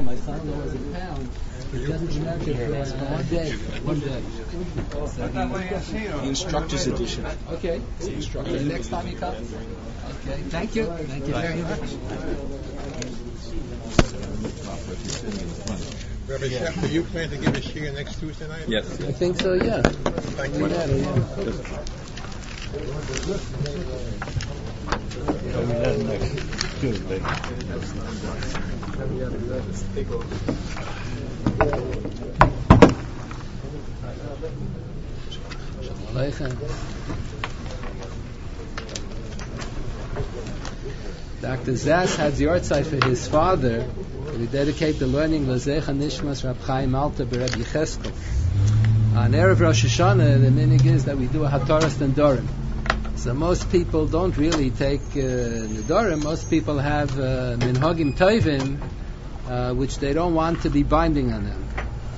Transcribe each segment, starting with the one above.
my son-in-law was in town. He just in America for one day. The instructor's edition. Okay. Next time you come. Okay. Thank you very much. Rabbi Shef, do you plan to give a shiur next Tuesday night? Yes. I think so, yeah. Thank you. Next Tuesday. Dr. Zas had the yahrzeit for his father. We dedicate the learning L'zecha Nishmas Rab Chaim Alter B'Reb Yecheskel. On Erev Rosh Hashanah, the minhag is that we do a Hataras Nedarim. So most people don't really take Nedarim. Most people have Minhagim Tovim, which they don't want to be binding on them.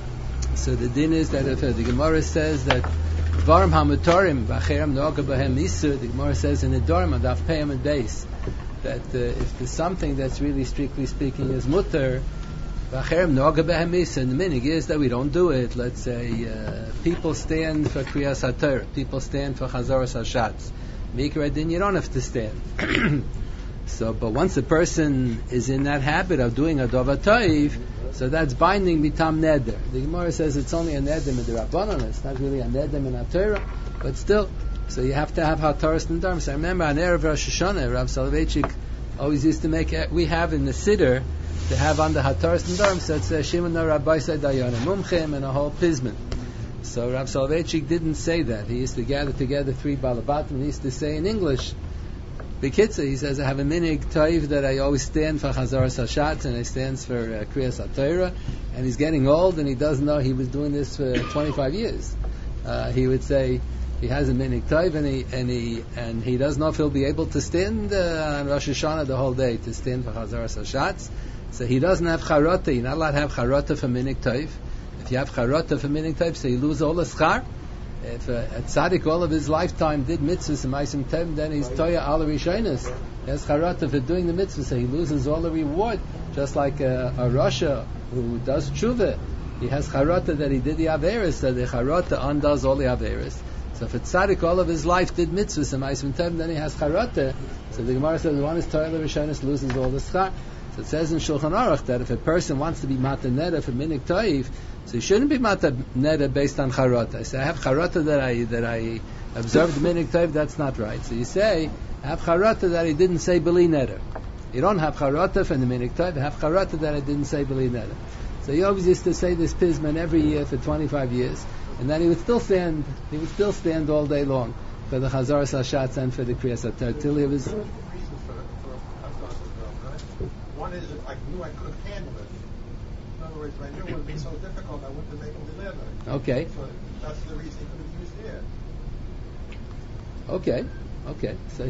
So the din is that if the Gemara says that Dvarim HaMutarim V'Acherem Noga B'Hem Isur, the Gemara says in Nedarim Adaf Peyam and Beis, that if there's something that's really strictly speaking is mutter, v'acherem noga b'hem isur, and the minhag is that we don't do it. Let's say people stand for Kriyas HaTorah, people stand for Chazaras HaShatz. Mikra din, you don't have to stand. So, but once a person is in that habit of doing a dova toiv, so that's binding mitam neder. The Gemara says it's only a neder in the Rabbanon, it's not really a neder in HaTorah, but still. So you have to have Hataras Nedarim. So I remember on Erev Rosh Hashanah, Rav Soloveitchik always used to make it. We have in the Siddur to have on the Hataras Nedarim. So it's Shimon Rabbi Dayan Mumchim and a whole pizman. So Rav Soloveitchik didn't say that. He used to gather together three balabatim. He used to say in English, B'kitza, he says, I have a minig toiv that I always stand for Chazaras HaShatz and I stands for Kriyas HaTorah. And he's getting old and he doesn't know he was doing this for 25 years. He would say, he has a minig toiv and he doesn't know if he'll be able to stand on Rosh Hashanah the whole day to stand for Chazaras HaShatz. So he doesn't have charata. You're not allowed to have charata for minig toiv. If you have charata for minig toiv, so you lose all the schar. If a tzaddik all of his lifetime did mitzvahs and ma'asim tov, then he's toya al rishonos. He has charata for doing the mitzvah, so he loses all the reward. Just like a rasha who does tshuva, he has charata that he did the averis, so the charata undoes all the averis. So if a tzaddik all of his life did mitzvahs and ma'asim tov, then he has charata. So the Gemara says the one is toya al rishonos loses all the schar. So it says in Shulchan Aruch that if a person wants to be mata neder for minig toiv, so he shouldn't be mata neder based on charata. I say I have charata that I observed minig toiv. That's not right. So you say I have charata that I didn't say beli neder. You don't have charata for the minig toiv. I have charata that I didn't say beli neder. So he always used to say this pizman every year for 25 years, and then he would still stand. He would still stand all day long for the Chazaras HaShatz and for the Kriyas HaTorah till he was. One is if I knew I could handle it. In other words, if I knew it would be so difficult, I wouldn't have made him deliver. Okay. So that's the reason he could have used here. Okay. So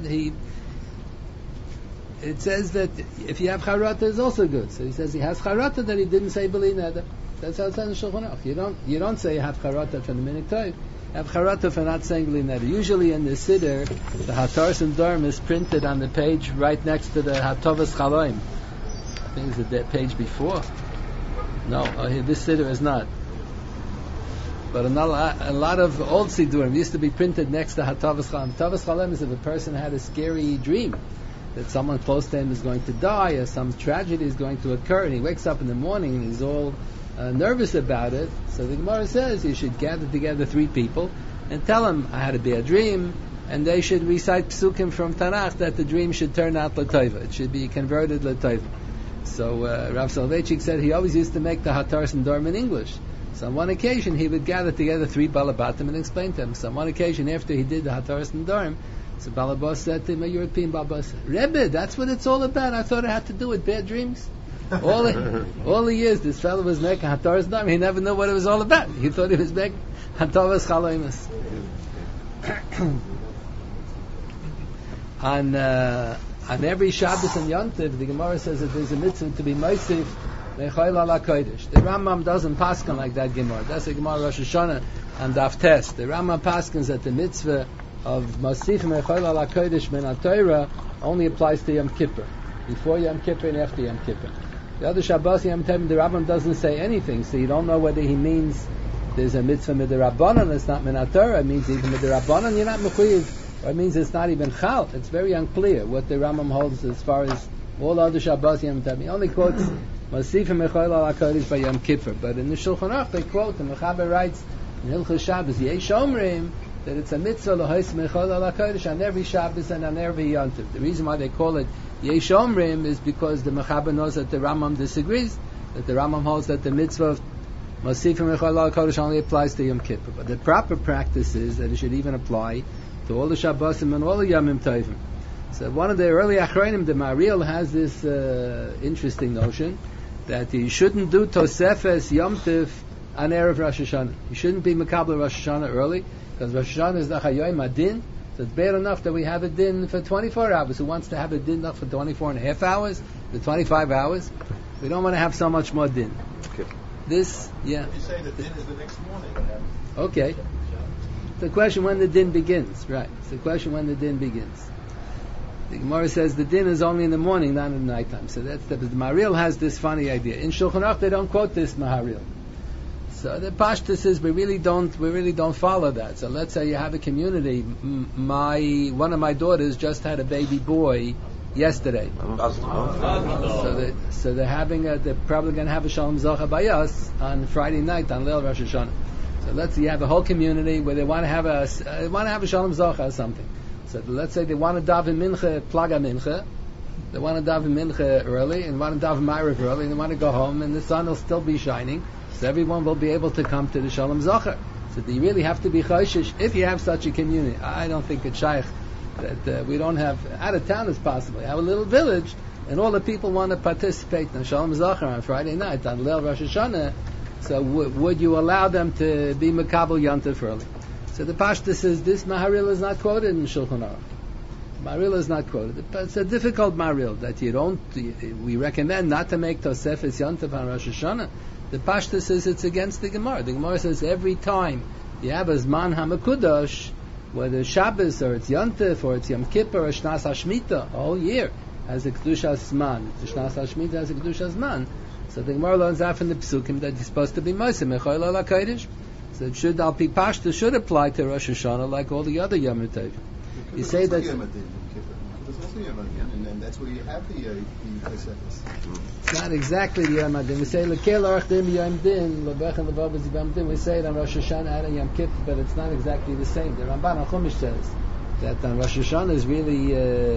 it says that if you have charata, it's also good. So he says he has charata that he didn't say beli neder. That's how it says in Shulchan Aruch. You don't say you have charata for the minig toiv. You have charata for not saying beli neder. Usually in the Siddur, the Hataras Nedarim is printed on the page right next to the Hatovas Chaloim. I think it's the page before. No, this Siddur is not. But a lot of old Siddurim used to be printed next to Hatovas Chaloim. Hatovas Chaloim is if a person had a scary dream that someone close to him is going to die or some tragedy is going to occur, and he wakes up in the morning and he's all nervous about it. So the Gemara says you should gather together three people and tell them I had a bad dream, and they should recite psukim from Tanakh that the dream should turn out l'toiva. It should be converted l'toiva. So Rav Soloveitchik said he always used to make the Hataras Nedarim in English. So on one occasion he would gather together three balabatim and explain to them. So on one occasion after he did the Hataras Nedarim, so Balabas said to him, a European Balabas, Rebbe, that's what it's all about. I thought it had to do with bad dreams. All the years this fellow was making Hataras Nedarim, he never knew what it was all about. He thought he was making Hataras Chaloimus. On every Shabbos and Yontiv, the Gemara says that there's a mitzvah to be Meisif Mechayil ala Kodesh. The Rambam doesn't paskin like that Gemara. That's a Gemara Rosh Hashanah and Daf Tes. The Rambam paskins that the mitzvah of Masif Mechayil ala Kodesh min HaTorah only applies to Yom Kippur. Before Yom Kippur and after Yom Kippur. The other Shabbos Yom Tovim, the Rambam doesn't say anything, so you don't know whether he means there's a mitzvah midrabanan, it's not min Torah. It means even midrabanan, you're not mechuyev, or it means it's not even chal. It's very unclear what the Rambam holds as far as all other Shabbos Yom Tovim. He only quotes Masifim Mechoil Al HaKodesh by Yom Kippur, but in the Shulchan Aruch they quote, the Mechaber writes in Hilchos Shabbos Yesh Omrim that it's a mitzvah l'hois Mechoil Al HaKodesh on every Shabbos and on every Yom Tov. The reason why they call it Yesh Omrim is because the Mechaber knows that the Rambam disagrees, that the Rambam holds that the mitzvah of Masifim Mechoil Al HaKodesh only applies to Yom Kippur. But the proper practice is that it should even apply to all the Shabbosim and all the Yomim Tovim. So one of the early Achronim, the Maharil, has this interesting notion that you shouldn't do Tosefes Yom Tov on Erev Rosh Hashanah. You shouldn't be Mekabel Rosh Hashanah early, because Rosh Hashanah is the Chayoim Adin, so it's bad enough that we have a din for 24 hours. Who wants to have a din for 24 and a half hours, for 25 hours? We don't want to have so much more din. Okay. This, yeah. You say the din is the next morning. Okay. It's the question when the din begins, right? It's the question when the din begins. The Gemara says the din is only in the morning, not in the nighttime. So that's the Maharil has this funny idea. In Shulchan Aruch they don't quote this Maharil. So the Pashtus is we really don't follow that. So let's say you have a community. One of my daughters just had a baby boy yesterday. So they're probably going to have a Shalom Zocha by us on Friday night on Leil Rosh Hashanah. So let's say you have a whole community where they want to have a Shalom Zocha or something. So let's say they want to daven mincha, plaga mincha. They want to daven mincha early and want to daven ma'ariv early, and they want to go home, and the sun will still be shining, so everyone will be able to come to the Shalom Zocher. So you really have to be choshish if you have such a community. I don't think it's shaykh that we don't have out of town is possible. You have a little village, and all the people want to participate in Shalom Zocher on Friday night on Leil Rosh Hashanah. So would you allow them to be Mekabel Yontif early? So the Pashta says this Maharil is not quoted in Shulchan Aruch. Maharil is not quoted. It's a difficult Maharil that we recommend not to make Tosefes Yontif on Rosh Hashanah. The Pashta says it's against the Gemara. The Gemara says every time you have a Zman HaMekudosh, whether Shabbos or it's Yontif or it's Yom Kippur or Shnas HaShmita, all year has a Kedushas Zman. The Shnas HaShmita has a Kedushas Zman. So the Gemara learns out from the Psukim that you're supposed to be Moshe Mechoil Al HaKodesh. So it should, Al Pi Pashta, should apply to Rosh Hashanah like all the other Yom Tov. You say that. There's also Yom Adin, and that's where you have the Tosefes. It's not exactly the Yom Adin. We say Lekel Arach Dim Yom Din, Lebech and Lebavaz Yom Din. We say it on Rosh Hashanah and Yom Kippur, but it's not exactly the same. The Ramban HaChumash says that on Rosh Hashanah is really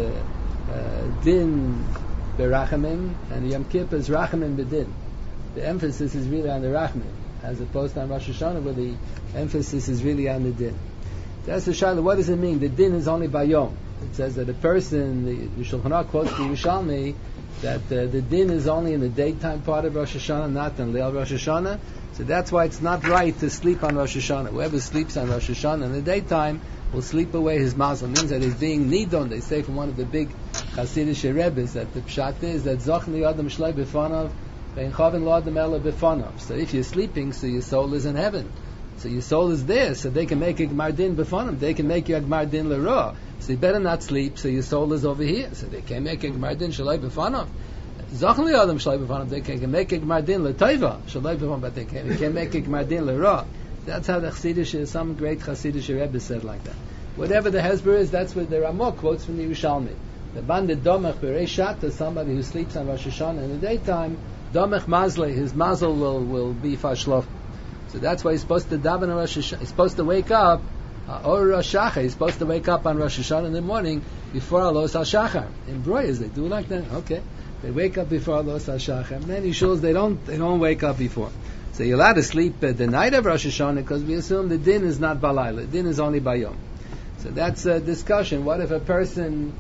Din Berachamim, and Yom Kippur is Rachamim B'Din. The emphasis is really on the Rachamim, as opposed to on Rosh Hashanah, where the emphasis is really on the din. That's the Shaila. What does it mean? The din is only by Yom. It says that a person, the Shulchan Aruch quotes the Yerushalmi, that the din is only in the daytime part of Rosh Hashanah, not in Leil Rosh Hashanah. So that's why it's not right to sleep on Rosh Hashanah. Whoever sleeps on Rosh Hashanah in the daytime will sleep away his mazel. It means that he's being nidon. They say from one of the big Hasidic Rebbes that the pshat is that Zochni Adam Shlei B'fanav so if you're sleeping, so your soul is in heaven. So your soul is there, so they can make a Gmar Din b'fonim. They can make you a Gmar Din l'ra. So you better not sleep, so your soul is over here. So they can't make a Gmar Din shalai b'fonim. Zachan li adam shalai b'fonim. They can make a Gmar Din l'tayva shalai b'fonim, but they can't make a Gmar Din l'ra. That's how the Chassidish, some great Chassidish Rebbe said like that. Whatever the Hezbollah is, that's what there are more quotes from the Yerushalmi. The bandit domech b'rei shata, somebody who sleeps on Rosh Hashanah in the daytime, domech mazle, his mazel will be fashlof. So that's why he's supposed to daven on Rosh Hashanah. He's supposed to wake up, or Rosh Shachar. He's supposed to wake up on Rosh Hashanah in the morning before Alos HaShachar. In Broyas they do like that. Okay, they wake up before Alos HaShachar. And then he shows they don't wake up before. So you're allowed to sleep the night of Rosh Hashanah because we assume the din is not balayla. The din is only bayom. So that's a discussion. What if a person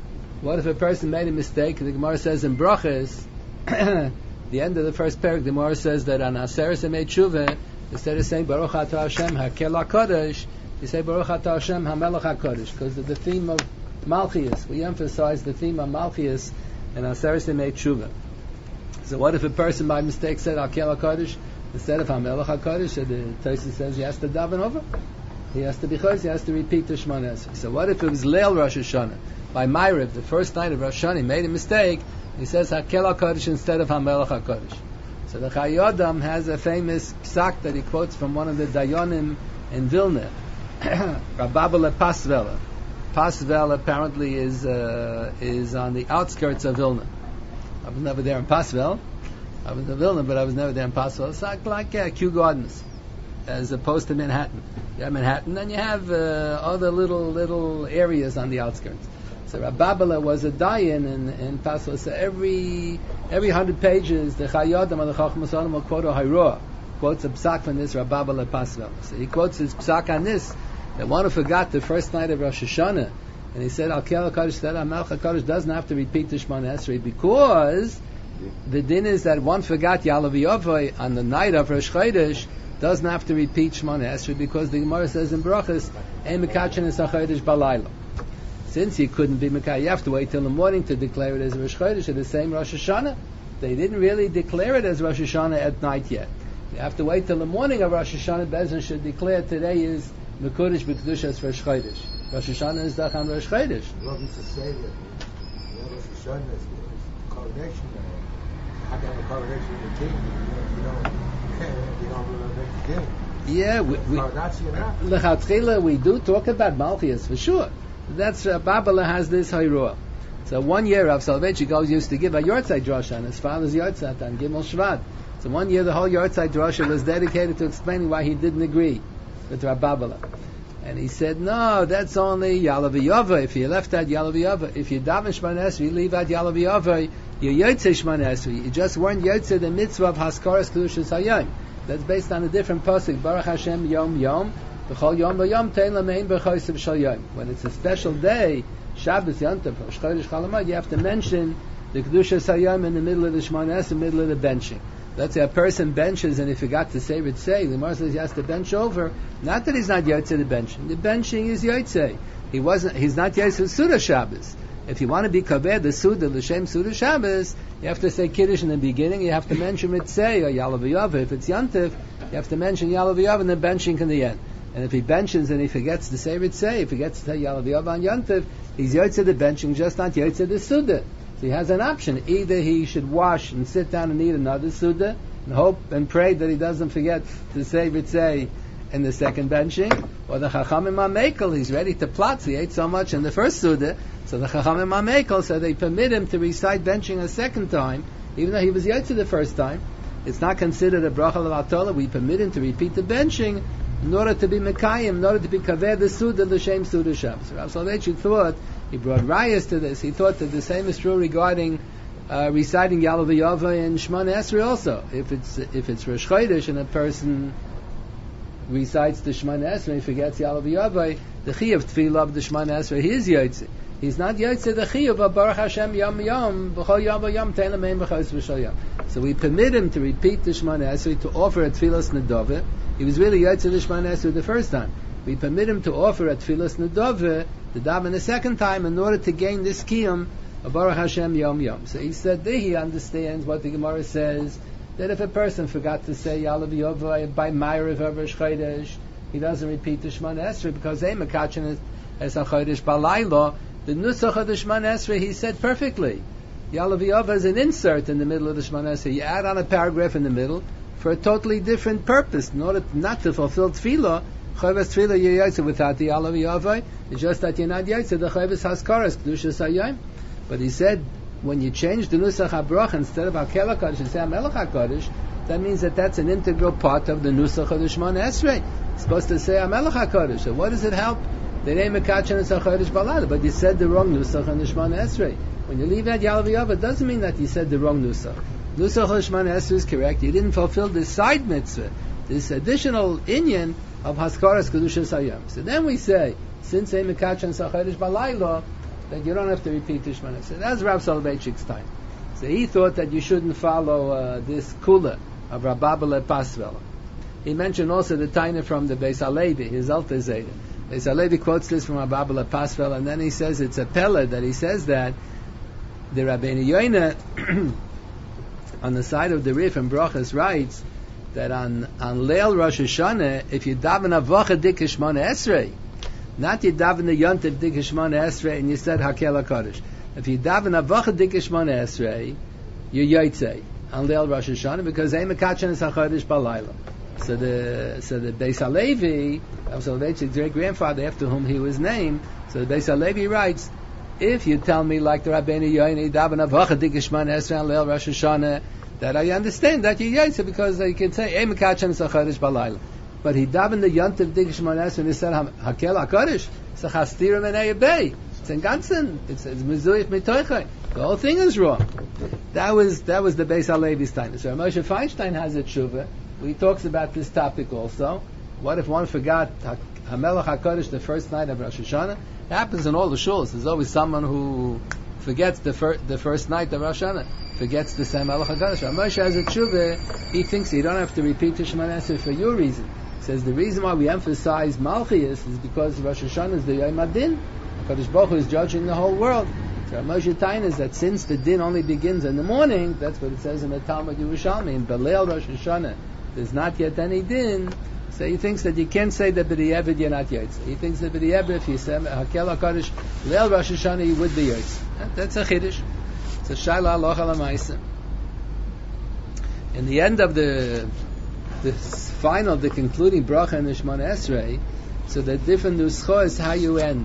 made a mistake? The Gemara says in Brachas, the end of the first parak, the Gemara says that on Aseres Emei Tshuva, instead of saying Baruch Atah Hashem HaKel HaKadosh, you say Baruch Atah Hashem HaMelech HaKadosh, because of the theme of Malchias. We emphasize the theme of Malchias in Aseres Emei Tshuva. So what if a person by mistake said HaKel HaKadosh instead of HaMelech HaKadosh? So the Tosfos says he has to daven over. He has to be chos, he has to repeat the Shemona Esrei. So what if it was Leil Rosh Hashanah? By Ma'ariv, the first night of Rosh Hashanah, he made a mistake, He says Hakel HaKadosh instead of HaMelech HaKadosh. So the Chai Adam has a famous psak that he quotes from one of the Dayanim in Vilna, Rababele Pasvela. Pasvel apparently is on the outskirts of Vilna. I was never there in Pasvel. I was in Vilna, but I was never there in Pasvel. It's like Kew Gardens, as opposed to Manhattan. You have Manhattan, and you have other little areas on the outskirts. So Rababele was a dayan in Pasvel. So every 100 pages, the Chai Adam or the Chacham Sonim will quote a Hayroah, quotes a psak from this Rababele Pasvel. So he quotes his psak on this, that one who forgot the first night of Rosh Hashanah, and he said, Hakel HaKadosh, that HaMelech HaKadosh doesn't have to repeat the Shemona Esrei, because the din is that one forgot Ya'aleh V'Yavai on the night of Rosh Chodesh, doesn't have to repeat Shemona Esrei, because the Gemara says in Brachos, Ein Mekachin es HaChodesh Balayla. Since he couldn't be Mekach, you have to wait till the morning to declare it as Rosh Chodesh, at the same Rosh Hashanah. They didn't really declare it as Rosh Hashanah at night yet. You have to wait till the morning of Rosh Hashanah. Bezdin should declare today is Mekudesh B'Kedushas Rosh Chodesh. Rosh Hashanah is Dachan Rosh Chodesh. Love used to say that Rosh Hashanah is coronation. How can a coronation of the king? You don't really make the king. Yeah, Lechatchila we do talk about Malchus for sure. That's Babala has this Hayroah. So one year Rav Soloveitchik used to give a Yortzeit drasha on his father's Yortzeit on Gimel Shvat. So one year the whole Yortzeit drasha was dedicated to explaining why he didn't agree with Rav Babala. And he said, no, that's only Ya'aleh V'Yavai. If you left out Ya'aleh V'Yavai, if you daven Shemona Esrei, you leave out Ya'aleh V'Yavai, you're Yotzei Shemona Esrei. You just weren't Yotzei the mitzvah of Haskaras Kedushas Hayom. That's based on a different pasuk. Baruch Hashem Yom Yom, B'chol Yom V'Yom Tein Lamein B'chosav Shal Yom. When it's a special day, Shabbos Yontav, Rosh Chodesh Chalamad, you have to mention the Kedushas Hayom in the middle of the Shemona Esrei, middle of the benching. Let's say a person benches and he forgot to say Ritzei. The Gemara says he has to bench over. Not that he's not Yotzei the benching. The benching is Yotzei. He's not Yotzei Suda Shabbos. If you want to be Kaveh, the Suda, the Shem Suda Shabbos, you have to say Kiddush in the beginning, you have to mention Ritzei or Ya'aleh V'Yavai. If it's Yantiv, you have to mention Ya'aleh V'Yavai and then benching in the end. And if he benches and he forgets to say Ritzei, he forgets to say Ya'aleh V'Yavai on Yantiv, he's Yotzei the benching, just not Yotzei the Suda. So he has an option. Either he should wash and sit down and eat another Suda, and hope and pray that he doesn't forget to say Ritzei in the second benching, or the Chachamim HaMekel, he's ready to plot, he ate so much in the first Suda, so the Chachamim HaMekel, so they permit him to recite benching a second time, even though he was Yotzei the first time. It's not considered a bracha l'vatala. We permit him to repeat the benching in order to be Mekayim, in order to be Kaveh the Suda, the Shem Suda Shabbos. Rav Soloveitchik thought, he brought rayas to this, he thought that the same is true regarding reciting Ya'aleh V'Yavai and Shemona Esrei also. If it's Rosh Chodesh and a person recites the Shemona Esrei and he forgets Ya'aleh V'Yavai, the Chiyuv Tefillah of the Shemona Esrei, he is Yotzei. He's not Yotzei the Chiyuv of Baruch Hashem Yom Yom B'chol Yom V'Yom Tein Lamein B'chos V'Shal Yom. So we permit him to repeat the Shemona Esrei, to offer a Tefillas Nedoveh. He was really Yotzei the Shemona Esrei the first time. We permit him to offer a Tefillas Nedoveh, the daven the second time, in order to gain this Kiyum Baruch Hashem Yom Yom. So he said that he understands what the Gemara says, that if a person forgot to say Ya'aleh V'Yavai by Ma'ariv of Rosh Chodesh, he doesn't repeat the Shemona Esrei because they Mekachin as a Chodesh Balayla. The Nusach of the Shemona Esrei, he said perfectly. Ya'aleh V'Yavai is an insert in the middle of the Shemona Esrei. You add on a paragraph in the middle for a totally different purpose, in order not to fulfill Tefillah. Chovas Tefillah you're Yotzei without the Ya'aleh V'Yavai. It's just that you're not Yotzei the Chovas Haskaras Kedushas Hayom. But he said, when you change the Nusach HaBrach instead of Hakel HaKadosh and say HaMelech HaKadosh, that means that that's an integral part of the Nusach of the Shemona Esrei. It's supposed to say HaMelech HaKadosh. So what does it help? They name Mekachin as HaChodesh Balad, but you said the wrong Nusach on the Shemona Esrei. When you leave out Ya'aleh V'Yavai, it doesn't mean that you said the wrong Nusach. Nusach of the Shemona Esrei is correct. You didn't fulfill this side mitzvah, this additional inyan of Haskaras Kedushas Hayom. So then we say, since they Mekachin as HaChodesh Balayla, that you don't have to repeat the Shemona Esrei. That's Rav Soloveitchik's time. So he thought that you shouldn't follow this kula of Rababele Pasvel. He mentioned also the taina from the Beis Halevi, his Alter Zayda. Beis Halevi quotes this from Rababele Pasvel, and then he says it's a pella that he says that the Rabbeinu Yoina on the side of the Rif and Brachas writes that on Leil Rosh Hashanah, if you daven avocha dik Shemona Esrei, not you daven the Yontiv dik Shemona Esrei and you said Hakel HaKadosh. If you daven Havacha Dikei Shmoneh Esrei, you're Yotzei on Leil Rosh Hashanah because Ein Mekatchen Es HaChodesh Balayla. So the Beis Halevi, Soloveitchik's great grandfather after whom he was named, so the Beis Halevi writes, if you tell me like the Rabbeinu Yoini daven Havacha Dikei Shmoneh Esrei on Leil Rosh Hashanah, that I understand that you're Yotzei because you can say Ein Mekatchen Es HaChodesh Balayla. But he davened the Yontiv Dikei Shmoneh Esrei and he said Hakel HaKodesh, it's a Chastirim and Eyabei. It's in Ganzen. It's Mezuyich Mitoichai. The whole thing is wrong. That was the Beis Halevi's time. So Moshe Feinstein has a tshuva. He talks about this topic also. What if one forgot Hamelach HaKodesh the first night of Rosh Hashanah? It happens in all the shuls. There's always someone who forgets the first night of Rosh Hashanah. Forgets the same Melech HaKodesh. Moshe has a tshuva. He thinks you don't have to repeat the Shemona Esrei for your reason. He says the reason why we emphasize Malchias is because Rosh Hashanah is the Yom HaDin. HaKadosh Baruch Hu is judging the whole world. So Moshe Tain is that since the din only begins in the morning, that's what it says in the Talmud Yerushalmi, in Beleil Rosh Hashanah, there's not yet any din. So he thinks that you can't say that b'di'evid you're not yotze. He thinks that b'di'evid if you say Hakel HaKadosh Leil Rosh Hashanah you would be yotze. That's a chiddush. It's a shayla halacha l'maisa. In the end of the concluding bracha in the Shemona Esrei, so the different nuschos is how you end.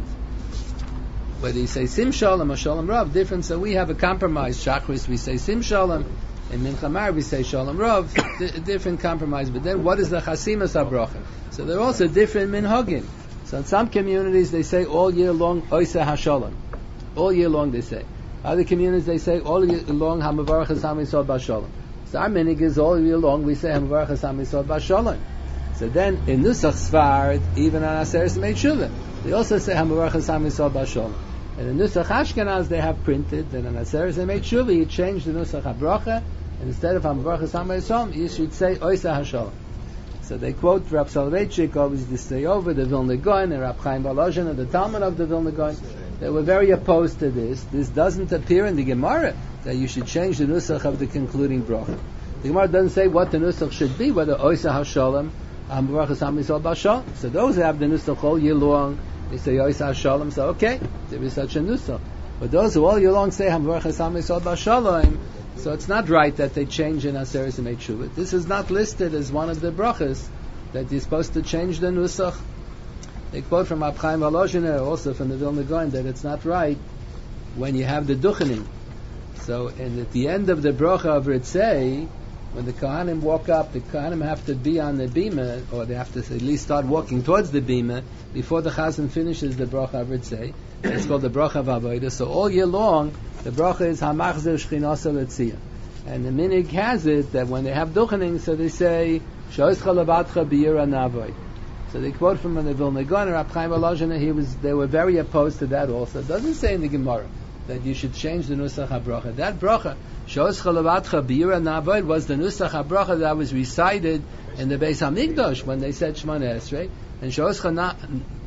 Whether you say Sim Shalom or Shalom Rav, different. So we have a compromise. Shachris we say Sim Shalom, and Mincha Mar we say Shalom Rav. Different compromise. But then what is the Chasimas HaBracha? So they're also different minhagim. So in some communities they say all year long Oiseh HaShalom. All year long they say. Other communities they say all year long Hamavarachas HaMisod B'Shalom. So our minhag is all year long we say Hamavarachas HaMisod B'Shalom. So then in Nusach Sfard, even on Aseres Meit Shuvah, they also say Hamavarachas HaMisod B'Shalom. And in Nusach Ashkenaz they have printed that on Aseres Meit Shuvah you change the Nusach HaBracha, and instead of Hamavarachas HaMisod you should say Oiseh HaShalom. So they quote Rab Soloveitchik, always to stay over the Vilna Gaon and Rab Chaim Volozhin and the Talmud of the Vilna Gaon. They were very opposed to this. This doesn't appear in the Gemara that you should change the Nusach of the concluding bracha. The Gemara doesn't say what the Nusach should be, whether Oiseh HaShalom, Hamavarachas HaMisod B'Shalom. So those who have the Nusach all year long, they say Oiseh HaShalom, so okay, there is such a Nusach. But those who all year long say Hamavarachas HaMisod B'Shalom, so it's not right that they change in Aseres Meit Shuvah. This is not listed as one of the brachas that you're supposed to change the Nusach. They quote from Rab Chaim Volozhin, also from the Vilna Gaon, that it's not right when you have the duchening. So, and at the end of the bracha of Ritzei, when the Kohanim walk up, the Kohanim have to be on the bima, or they have to at least start walking towards the bima before the Chazan finishes the bracha of Ritzei. It's called the bracha of Avodah. So all year long, the bracha is Hamachzer Shchinasa Letzia. And the minhag has it that when they have duchening, so they say Shoischa Levatcha B'Yira Navoy. So they quote from the Vilna Gaon, Rab Chaim Volozhin, they were very opposed to that also. It doesn't say in the Gemara that you should change the Nusach HaBracha. That bracha, Shoischa Levatcha B'Yira Navoy, was the Nusach HaBracha that was recited in the Beis HaMikdash when they said Shemona Esrei. And Shoischa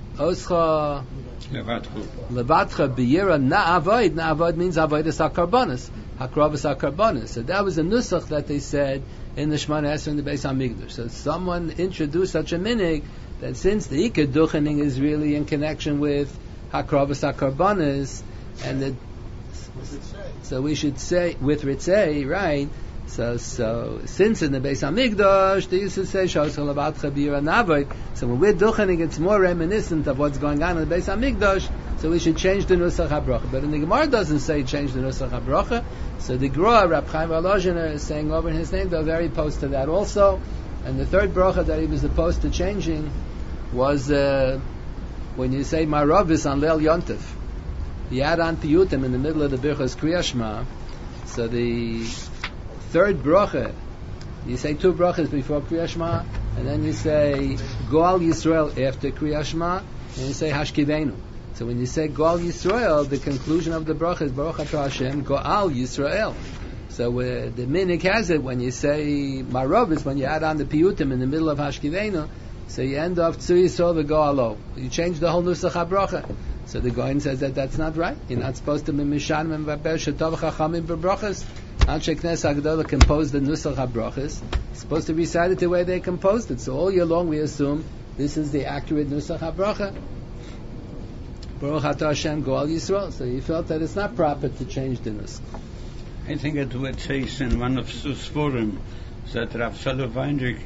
Levatcha B'Yira Na'avoid. Na'avoid means Avodas HaKarbanos, Hakravas HaKarbanos. So that was a Nusach that they said in the Shemona Esrei in the Beis HaMikdash. So someone introduced such a minhag that since the Ikar Duchening is really in connection with Hakravas HaKarbanos, and that, so we should say with Ritzei, right? So since in the Beis HaMikdash they used to say Shoischa Levatcha B'Yira Navoy, so when we're duchening it's more reminiscent of what's going on in the Beis HaMikdash, so we should change the Nusach HaBracha. But in the Gemara doesn't say change the Nusach HaBracha. So the Gra, Rab Chaim Volozhin is saying over in his name, they're very opposed to that also. And the third bracha that he was opposed to changing was when you say Maravis on Leil Yontif. You add on Piyutim in the middle of the Birchas Kriya Shema. So the third bracha, you say two brachas before Kriya Shema, and then you say Goal Yisrael after Kriya Shema, and you say Hashkivenu. So when you say Goal Yisrael, the conclusion of the bracha is Baruch Atah Hashem Goal Yisrael. So the minhag has it when you say Maravis, when you add on the Piyutim in the middle of Hashkivenu, so you end off Tzu Yisrael v'Goalo. You change the whole Nusach HaBracha. So the Goin says that that's not right. You're not supposed to be Mishanim and Vaber Shetov Chachamim b'brachas. Anshe Knesset HaGedolah composed the Nusach HaBrachas. You're supposed to recite it the way they composed it. So all year long we assume this is the accurate Nusach HaBracha. Baruch Atah Hashem Goal Yisrael. So he felt that it's not proper to change the nusach. I think it would say in one of the Sforim that Rav Soloveitchik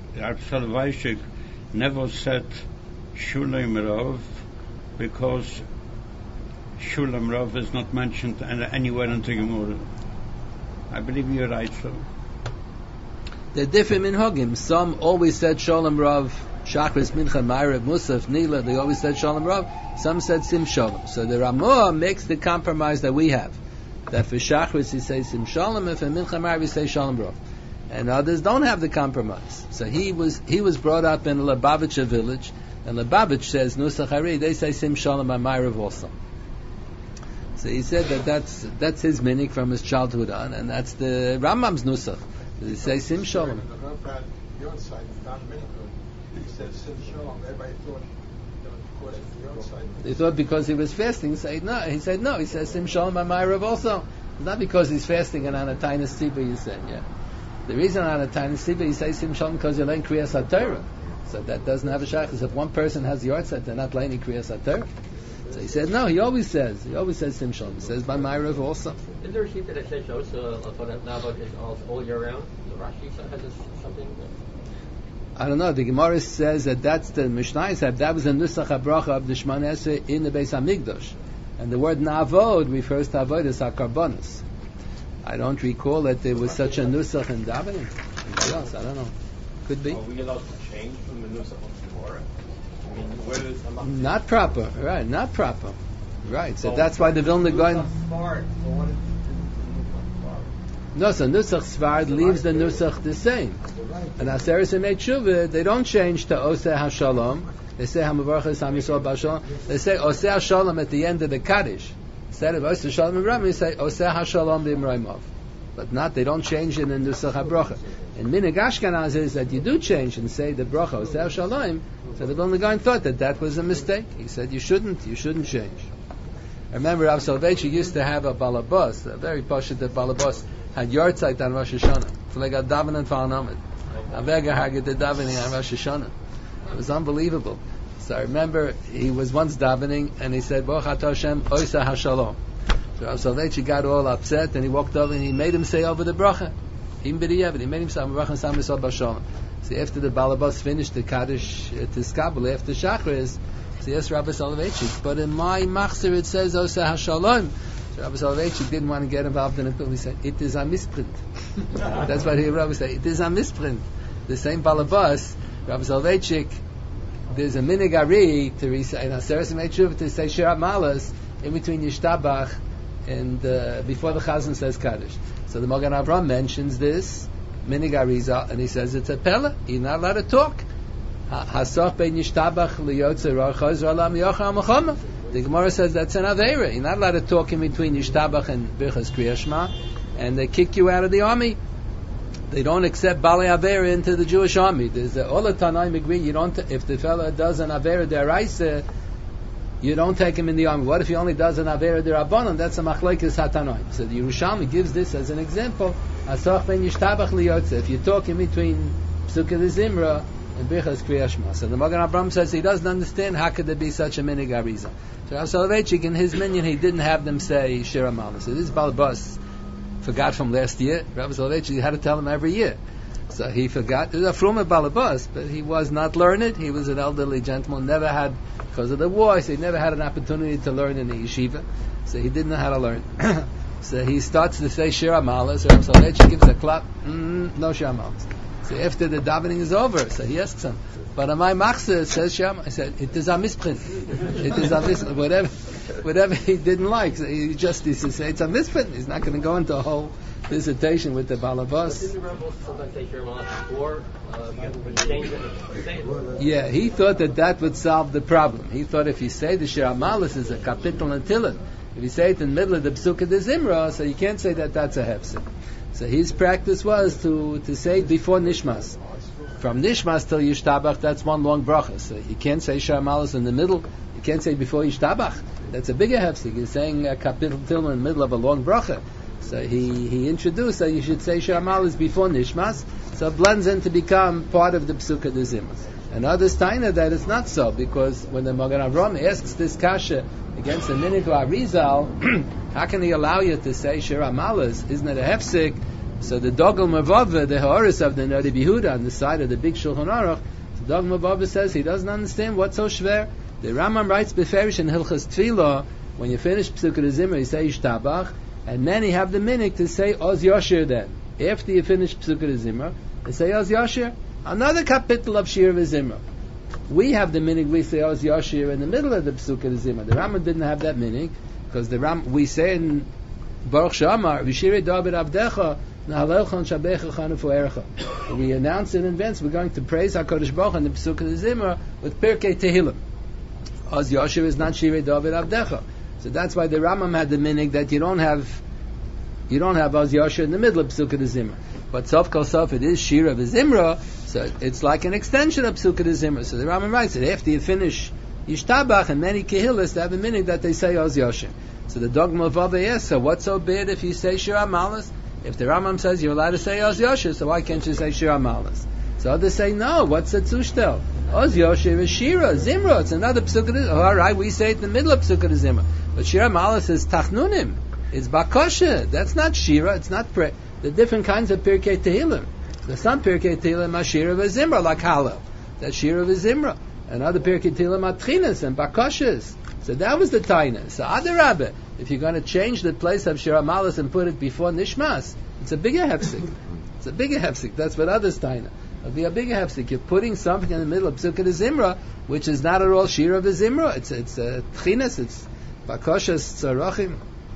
never said Shulam Rav because Shulam Rav is not mentioned anywhere in the Gemara. I believe you're right, so. They're different minhagim. Some always said Shalom Rav, Shachris, Mincha, Ma'ariv, Musaf, Nila, they always said Shalom Rav. Some said Sim Shalom. So the Ramah makes the compromise that we have. That for Shachris he says Sim Shalom, and for Mincha, Ma'ariv he says Shalom Rav. And others don't have the compromise. So he was brought up in a Lubavitcher village, and Lubavitch says Nusach Hari, they say Sim Shalom and Ma'ariv also. So he said that's his minig from his childhood on, and that's the Rambam's Nusach. They say Sim Shalom. The Rav had your side, Don Minikud. He said Sim Shalom. Everybody thought because of your side. They thought because he was fasting. He said no. He says Sim Shalom and Ma'ariv also. It's not because he's fasting and on a tiny Siba. You said The reason on a tiny Siba he says Sim Shalom because you're learning Kriyas HaTorah. So that doesn't have a shaykhus. If one person has the yahrzeit, they're not learning Kriyas HaTorah. So he said no. He always says Sim Shalom. He says by Ma'ariv also. Is there a sheet that says also Navot is all year round? The Rashi has something. I don't know. The Gemara says that's the Mishnah said that was a nusach habracha of the Shemona Esrei in the Beis Hamikdash, and the word Navod refers to avodas hakarbonos. I don't recall that there was such a nusach in davening. Anybody else? I don't know. Could be. Are we allowed to change from the nusach of Gemara? I mean, where is not proper, right? Not proper, right? So that's why the Vilna Gaon. No, so Nusach Svard leaves the Nusach the same. And Aseres and Tshuva, they don't change to Oseh HaShalom. They say HaMavarchas HaMyisrael B'Shalom. They say Oseh HaShalom at the end of the Kaddish. Instead of Oseh HaShalom B'Imraim, they say Oseh HaShalom B'Imraimov. But not, they don't change it in Nusach HaBrocha. And Minig Ashkenaz is that you do change and say the Brocha Oseh HaShalom. So the Vilna Gaon thought that was a mistake. He said you shouldn't change. I remember Rav Soloveitchik used to have a balabas, a very pashut balabas, had yahrzeit on Rosh Hashanah. So like a davening for Anamid. A vega hagid the davening on Rosh Hashanah. It was unbelievable. So I remember he was once davening and he said, Baruch Atah Hashem Oisa HaShalom. So Rav Soloveitchik got all upset and he walked over and he made him say over the bracha. He made him say Bracha Sam Yisrael B'Shalom. So after the balabas finished the Kaddish Tiskabel, after Shachris, so yes, Rabbi Soloveitchik, but in my machzor it says Osa HaShalom. So Rabbi Soloveitchik didn't want to get involved in it, but he said, it is a misprint. That's what Rabbi said, it is a misprint. The same balabas, Rabbi Soloveitchik, there's a minigari to recite, and Aseres Meitshuv to say Shirat Malas in between Yishtabach and before the Chazan says Kaddish. So the Magen Avraham mentions this minigariza, and he says it's a pella. You're not allowed to talk. The Gemara says that's an Aveira. You're not allowed to talk in between Yishtabach and Birchas Kriya Shema, and they kick you out of the army. They don't accept Balei Aveira into the Jewish army. There's all the Tanaim agree. You don't. If the fellow does an Aveira deraisa, you don't take him in the army. What if he only does an Aveira derabanan? That's a Machlekes HaTanoim. So the Yerushalmi gives this as an example. Asach ben Yishtabach liyotze. If you talk in between Psukei de Zimra and Birchas Kriya Shema. So the Magen Avraham says he doesn't understand how could there be such a minig ariza. So Rav Soloveitchik in his minyan he didn't have them say Shira Malas. So this balabas forgot from last year. Rav Soloveitchik had to tell him every year. So he forgot. It was a fruma balabas, but he was not learned. He was an elderly gentleman, never had, because of the war, so he never had an opportunity to learn in the yeshiva. So he didn't know how to learn. So he starts to say Shira Malas. Rav Soloveitchik gives a clap. No Shira Malas. So after the davening is over, so he asks him, but on my machzor it says Shema. I said, it is a misprint. It is a misprint. Whatever he didn't like, so he just used to say it's a misprint. He's not going to go into a whole dissertation with the balabas. Didn't the rebels sometimes say Shira Malas before? Change it. Yeah, he thought that would solve the problem. He thought if you say the Shira Malas is a kapitel and tilin, if you say it in the middle of the Psukei de Zimra, so you can't say that's a hefsek. So his practice was to say before Nishmas. From Nishmas till Yishtabach, that's one long bracha. So you can't say Shira Malas in the middle. You can't say before Yishtabach. That's a bigger hefsek. You're saying a kapitel tilma in the middle of a long bracha. So he introduced that you should say Shira Malas before Nishmas. So it blends in to become part of the Psukei de Zimra. And others taina that it's not so, because when the Magen Avraham asks this kasha, against the minig of Arizal, how can he allow you to say Shir Amalas? Isn't it a hefsik? So the Dogel Mavava, the Ha'oris of the Nadi Yehuda on the side of the big Shulchan Aruch, the Dogel Mavava says he doesn't understand what's so shver. The Rambam writes Beferish in Hilchas Tefillah, when you finish Pesukei Zimra, you say Ishtabach, and then you have the minig to say Oz Yoshir then. After you finish Pesukei Zimra, you say Oz Yoshir. Another kapitel of Shir V'Zimra. We have the minig, we say Oz Yoshir in the middle of the Pesukei Zimra. The Rambam didn't have that minig, because we say in Baruch Shamar, V'shirei David Avdecha, we announce in advance we're going to praise HaKadosh Baruch in the Pesukei Zimra with Pirkei Tehillim. Oz Yoshir is not Shirei David Avdecha. So that's why the Rambam had the minig that you don't have Oz Yoshir in the middle of Pesukei Zimra. But Sof Kol Sof it is Shira V'Zimra, so it's like an extension of Pesukei Zimra. So the Rambam writes that after you finish Yishtabach and many Kehillas, they have a minig that they say Oz Yoshir. So the dogma of Avba asks, so what's so bad if you say Shir Amalas? If the Rambam says you're allowed to say Oz Yoshir, so why can't you say Shir Amalas? So others say no, what's the Tzushtel? Oz Yoshir is Shira, Zimra, it's another Pesukei. Alright, we say it in the middle of Pesukei Zimra. But Shir Amalas is Tachnunim, it's Bakosha, that's not Shira, it's not the different kinds of Pirkei Tehillim. There's some Pirkei Tehillim are Shira V'Zimra, like Hallel. That's Shira V'Zimra. And other Pirkei Tehillim are Tchinas and Bakoshas. So that was the Taina. So Adarabah, if you're going to change the place of Shir Amalas and put it before Nishmas, it's a bigger hefsik. It's a bigger hefsik. That's what others Taina. It'll be a bigger hefsik. You're putting something in the middle of Pesukei Zimra, which is not at all Shira V'Zimra. It's Tchinas, it's Bakoshas Tzarachim.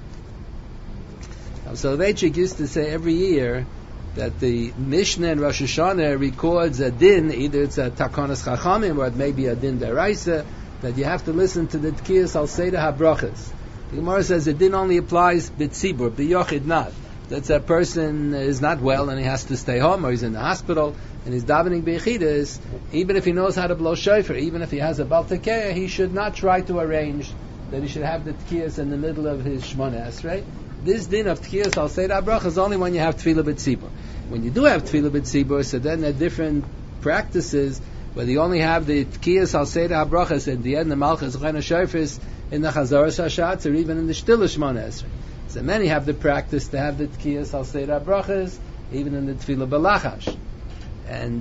Soloveitchik used to say every year that the Mishnah and Rosh Hashanah records a din, either it's a Takonas Chachamim or it may be a din deraisa, that you have to listen to the Tkiyas al Seder HaBrachas. The Gemara says the din only applies b'tzibur, b'yochid not. That's a person is not well and he has to stay home or he's in the hospital and he's davening b'yechidas, even if he knows how to blow shofar, even if he has a baltakeya, he should not try to arrange that he should have the Tkiyas in the middle of his Shmona Esrei. This din of Tkiyas al Seder HaBrachas is only when you have Tefillah b'tzibur. When you do have Tefillah b'tzibur, so then there are different practices, whether you only have the Tkiyas al Seder HaBrachas at the end, the Malchus Chana Shofis, in the Chazaras HaShatz, or even in the Shtila Shmona Esrei. So many have the practice to have the Tkiyas al Seder HaBrachas, even in the Tefillah B'Lachash. And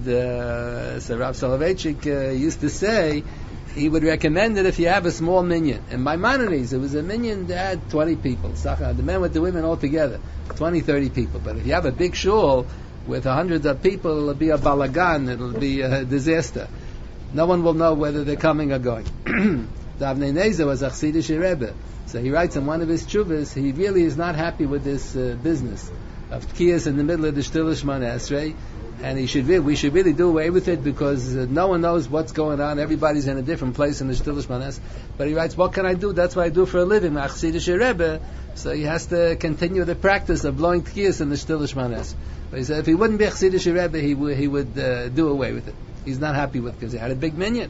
so Rav Soloveitchik used to say, he would recommend it if you have a small minyan. In Maimonides, it was a minyan that had 20 people. The men with the women all together, 20, 30 people. But if you have a big shul with hundreds of people, it'll be a balagan, it'll be a disaster. No one will know whether they're coming or going. Avnei Nezer was a Chassidish Rebbe. So he writes in one of his tshuvas, he really is not happy with this business of Tkiyas in the middle of the Shtila Shmona Esrei. And we should really do away with it because no one knows what's going on. Everybody's in a different place in the Shtila Shmona Esrei. But he writes, what can I do? That's what I do for a living. I'm a Chassidish Rebbe. So he has to continue the practice of blowing Tkiyas in the Shtila Shmona Esrei. But he said if he wouldn't be a Chassidish Rebbe, he would do away with it. He's not happy with it because he had a big minyan.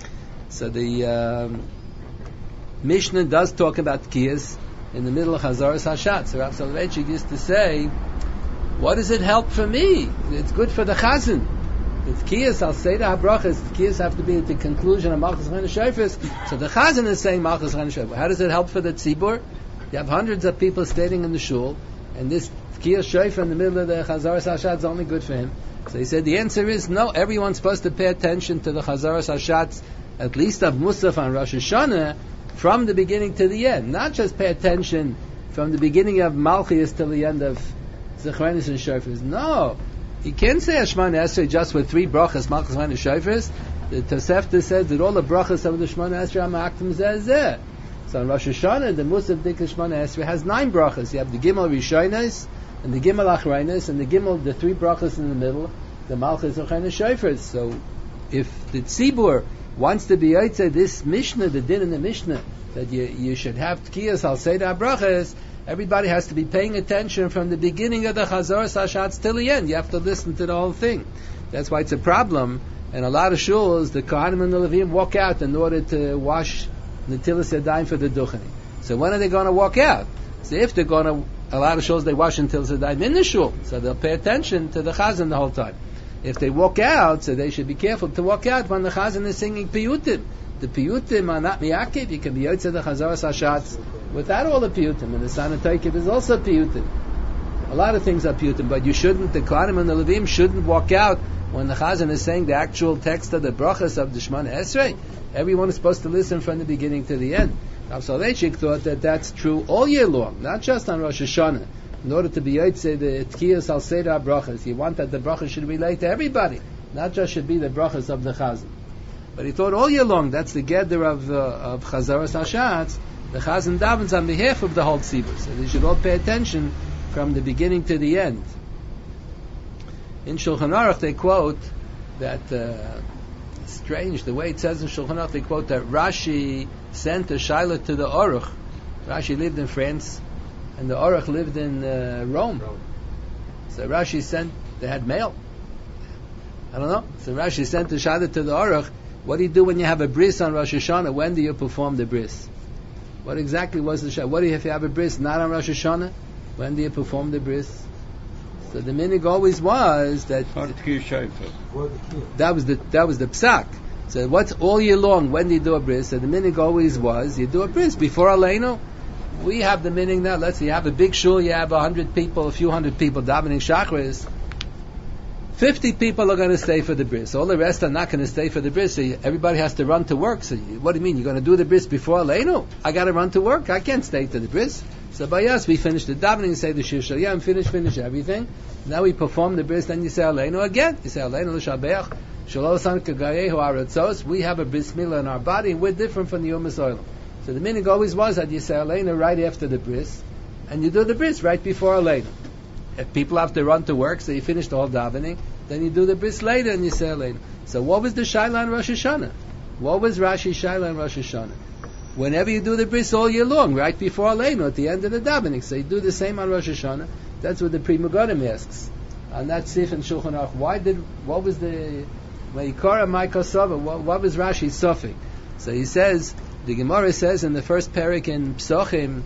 So the Mishnah does talk about Tkiyas in the middle of Chazaras HaShatz. So Rav Soloveitchik used to say, what does it help for me? It's good for the Chazan. The Tkiyas al Seder HaBrachas, the Tkiyas have to be at the conclusion of Malchus Chana Shofis. So the Chazan is saying Malchus Chana Shofis. How does it help for the Tzibur? You have hundreds of people standing in the shul, and this Tkiyas Shofar in the middle of the Chazaras HaShatz is only good for him. So he said the answer is no, everyone's supposed to pay attention to the Chazaras HaShatz, at least of Musaf on Rosh Hashanah, from the beginning to the end. Not just pay attention from the beginning of Malchus till the end of Zechrenis and Shofars. No, you can't say Shmona Esrei just with 3 brachas, Malchus and Shofars. The Tosefta says that all the brachas of the Shmona Esrei are ma'aktim zeh. So on Rosh Hashanah, the Musaf Dikah Shmona Esrei has 9 brachas. You have the Gimel Rishonos, and the Gimel Achreinos, and the Gimel, the 3 brachas in the middle, the Malchus and Shofars. So if the Tzibur wants to be Yotze, this Mishnah, the din in the Mishnah, that you should have Tkiyas al Seder HaBrachas, everybody has to be paying attention from the beginning of the Chazaras HaShatz till the end. You have to listen to the whole thing. That's why it's a problem. In a lot of shuls, the Kohanim and the Levim walk out in order to wash Netilas Yadayim for the Duchani. So when are they going to walk out? So if they're going to, a lot of shuls, they wash Netilas Yadayim in the shul. So they'll pay attention to the Chazan the whole time. If they walk out, so they should be careful to walk out when the Chazan is singing Piyutim. the piyutim are not miyakiv, you can be yotzei the chazaras hashatz without all the piyutim, and the Sana Toikev is also piyutim. A lot of things are piyutim, but you shouldn't, the Kohanim and the Levim shouldn't walk out when the Chazan is saying the actual text of the brachas of the Shemona Esrei. Everyone is supposed to listen from the beginning to the end. Rav Soloveitchik thought that that's true all year long, not just on Rosh Hashanah. In order to be yotzei the tkiyas al seder brachas, you want that the brachas should relate to everybody, not just should be the brachas of the Chazan. But he thought all year long that's the gather of Chazaras Hashatz. The Chazan davens on behalf of the whole tzibur, so they should all pay attention from the beginning to the end. In Shulchan Aruch they quote that strange the way it says in Shulchan Aruch, they quote that Rashi sent a shaila to the Aruch. Rashi lived in France, and the Aruch lived in Rome. So Rashi sent, they had mail. I don't know. So Rashi sent a shaila to the Aruch. What do you do when you have a bris on Rosh Hashanah? When do you perform the bris? What exactly was the shaila? What do you, if you have a bris not on Rosh Hashanah? When do you perform the bris? So the minig always was that that was the psak. So what's all year long? When do you do a bris? So the minig always was you do a bris before Aleinu. We have the minig now. Let's say you have a big shul, you have 100 people, a few hundred people davening shachris. 50 people are going to stay for the bris. All the rest are not going to stay for the bris. So everybody has to run to work. So what do you mean? You're going to do the bris before Aleinu? I got to run to work. I can't stay to the bris. So by us, we finish the davening, say the shir shalyam, finish everything. Now we perform the bris, then you say Aleinu again. You say Aleinu l'shabeach, shelo san kagayehu aratzos. We have a bris milah in our body, and we're different from the Umas Olam. So the minig always was that you say Aleinu right after the bris, and you do the bris right before Aleinu. If people have to run to work, so you finish the whole davening, then you do the bris later and you say Aleinu. So what was the shaila on Rosh Hashanah? What was Rashi shaila on Rosh Hashanah? Whenever you do the bris all year long, right before Aleinu, at the end of the davening, so you do the same on Rosh Hashanah. That's what the Pri Megadim asks. On that sif in Shulchan Aruch, what was the Vayikara Maikosova? What was Rashi's suffix? So he says, the Gemara says in the first parak in Psochim,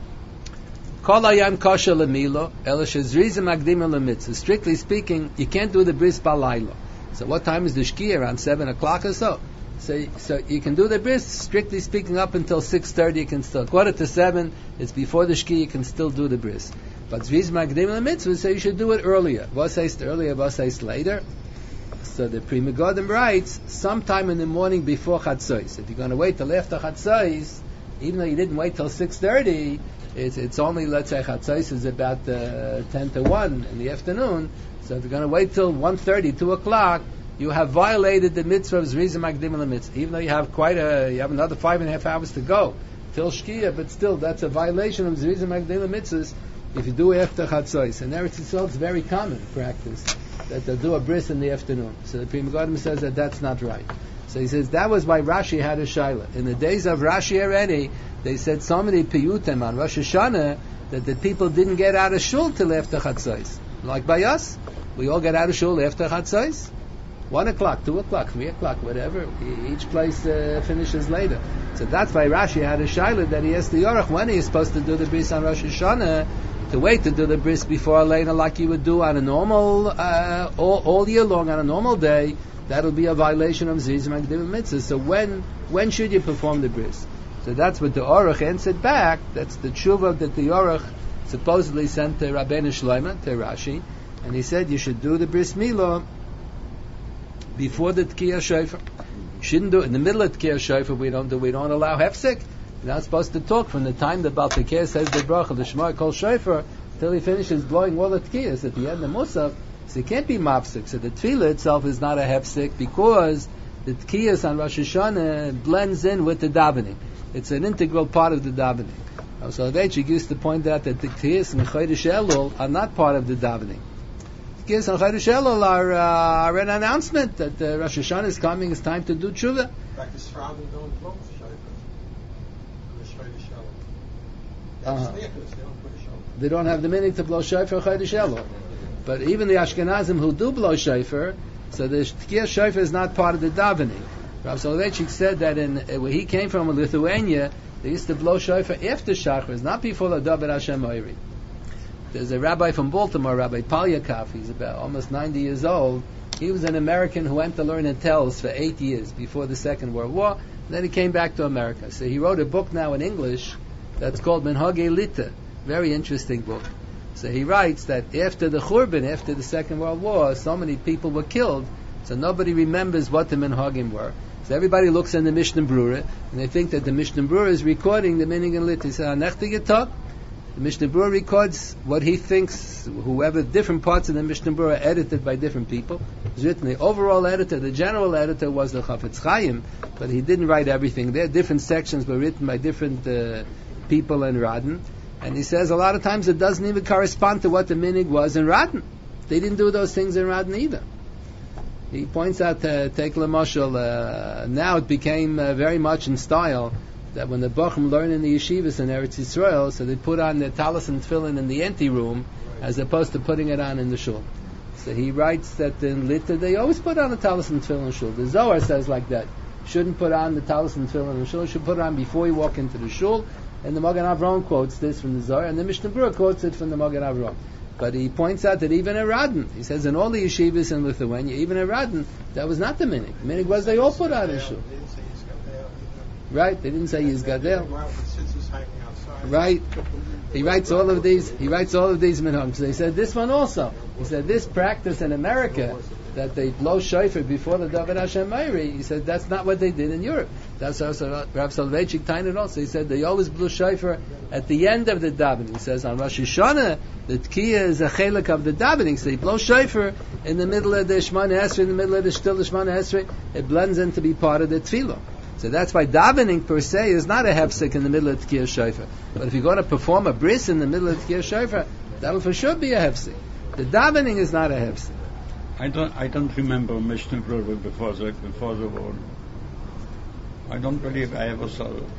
Kol hayam kosher lemilo, ela shezrizim akdima lemitzvah. Strictly speaking, you can't do the bris balayla. So what time is the shkia? Around 7 o'clock or so. So you can do the bris, strictly speaking, up until 6:30. You can still 6:45, it's before the shkia. You can still do the bris. But zrizim akdima lemitzvah, so you should do it earlier. Was says earlier, was says later. So the Pri Megadim writes, sometime in the morning before Chatzos. If you're going to wait till after Chatzos, even though you didn't wait till 6:30, it's only, let's say, Chatzos is about 10 to 1 in the afternoon. So if you're going to wait till 1:30, 2 o'clock, you have violated the mitzvah of Zrizim Akdim Mitzvah. Even though you have you have another 5.5 hours to go till Shkia, but still, that's a violation of Zrizim Akdim Mitzvahs if you do after Chatzos. And Eretz Yisrael, it's very common practice that they'll do a bris in the afternoon. So the Pri Megadim says that that's not right. So he says that was why Rashi had a shaila. In the days of Rashi already, they said so many piyutim on Rosh Hashanah that the people didn't get out of shul till after Chatzos. Like by us, we all get out of shul after Chatzos. 1 o'clock, 2 o'clock, 3 o'clock, whatever. Each place finishes later. So that's why Rashi had a shaila that he asked the Aruch when he is supposed to do the bris on Rosh Hashanah, to wait to do the bris before Aleinu like you would do on a normal, all year long on a normal day. That'll be a violation of Zrizim Akdim Mitzvah. So when should you perform the bris? So that's what the Aruch answered back. That's the tshuva that the Aruch supposedly sent to Rabbeinu Shlomo, to Rashi, and he said you should do the bris milah before the Tkiyah Shofar. You shouldn't do it in the middle of Tkiyah Shofar. We don't allow hefsek. You're not supposed to talk from the time that Baal Tekeh says the bracha, the Shema Kol Shofar, till he finishes blowing all the Tkiyahs at the end of Musaf. So it can't be mafsik. So the tefillah itself is not a hefsek because the Tkiyahs on Rosh Hashanah blends in with the davening. It's an integral part of the davening. So Soloveitchik used to point out that the Tkiyahs and Chodesh Elul are not part of the davening. The Tkiyahs and Chodesh Elul are an announcement that Rosh Hashanah is coming. It's time to do tshuva. In fact, the Shradim don't blow the shofar. The Chodesh Elul. They don't put a shofar. They don't have the meaning to blow shofar Chodesh Elul. But even the Ashkenazim who do blow shofar, so the Tkiyah shofar is not part of the davening. Rav Soloveitchik said that where he came from in Lithuania, they used to blow shofar after Shachris, not before the David Hashem Oiri. There's a rabbi from Baltimore, Rabbi Polyakov. He's about almost 90 years old. He was an American who went to learn in Telz for 8 years before the Second World War. Then he came back to America. So he wrote a book now in English that's called Minhagei Lita. Very interesting book. So he writes that after the Churban, after the Second World War, so many people were killed, so nobody remembers what the Minhagim were. So everybody looks in the Mishnah Brura, and they think that the Mishnah Brura is recording the Minhag and Lita. He said, the Mishnah Brura records what he thinks, whoever, different parts of the Mishnah Brura are edited by different people. It's written, the overall editor, the general editor was the Chafetz Chaim, but he didn't write everything there. Different sections were written by different people in Radin. And he says a lot of times it doesn't even correspond to what the Minhag was in Radin. They didn't do those things in Radin either. He points out, take Lamashal, now it became very much in style that when the Bochum learn in the yeshivas in Eretz Yisrael, so they put on the talis and tefillin in the anteroom as opposed to putting it on in the shul. So he writes that in Lita they always put on the talis and tefillin in the shul. The Zohar says like that. Shouldn't put on the talis and tefillin in the shul. Should put it on before you walk into the shul. And the Magen Avraham quotes this from the Zohar, and the Mishnah Brura quotes it from the Magen Avraham. But he points out that even in Radin, he says in all the yeshivas in Lithuania, even in Radin, that was not the minhag. The minhag was they all put on in shul. Right? They didn't say Yizgadel. Right? He writes all of these minhagim. So he said this one also. He said this practice in America that they blow shofar before the David Hashem Meiri. He said that's not what they did in Europe. That's also Rav Soloveitchik Tainted also. He said they always blew shofar at the end of the davening. He says on Rosh Hashanah the Tkiya is a chelik of the davening. So they blow shofar in the middle of the Shemona Esrei, in the middle of the Shtil Shemona Esrei. It blends in to be part of the Tefillah. So that's why davening per se is not a hefsek in the middle of Tkiyah Shofar. But if you're going to perform a bris in the middle of Tkiyah Shofar, that'll for sure be a hefsek. The davening is not a hefsek. I don't remember Mishnah Brura before the war. I don't believe I ever saw it.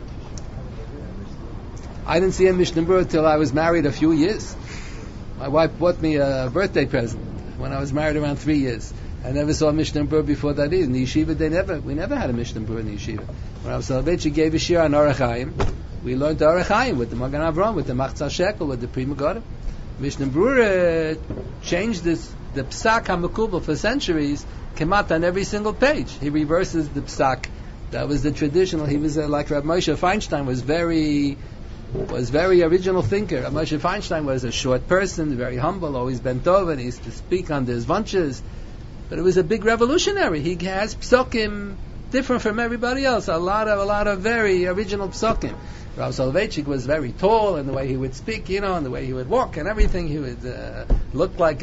I didn't see a Mishnah Brura till I was married a few years. My wife bought me a birthday present when I was married around 3 years. I never saw a Mishnah Brura before that either. In the yeshiva, we never had a Mishnah Brura in the yeshiva. When Rav Soloveitchik gave a shir on Orach Chaim, we learned the Orach Chaim with the Magen Avraham, with the Machzah Shekel, with the Pri Megadim. Mishnah Brura changed the Psak HaMekubal for centuries, came out on every single page. He reverses the Psak. That was the traditional. He was like Rav Moshe Feinstein was very original thinker. Rav Moshe Feinstein was a short person, very humble, always bent over, and he used to speak on his vunches. But it was a big revolutionary. He has psukim different from everybody else. A lot of very original psukim. Rav Soloveitchik was very tall in the way he would speak, and the way he would walk and everything. He would look like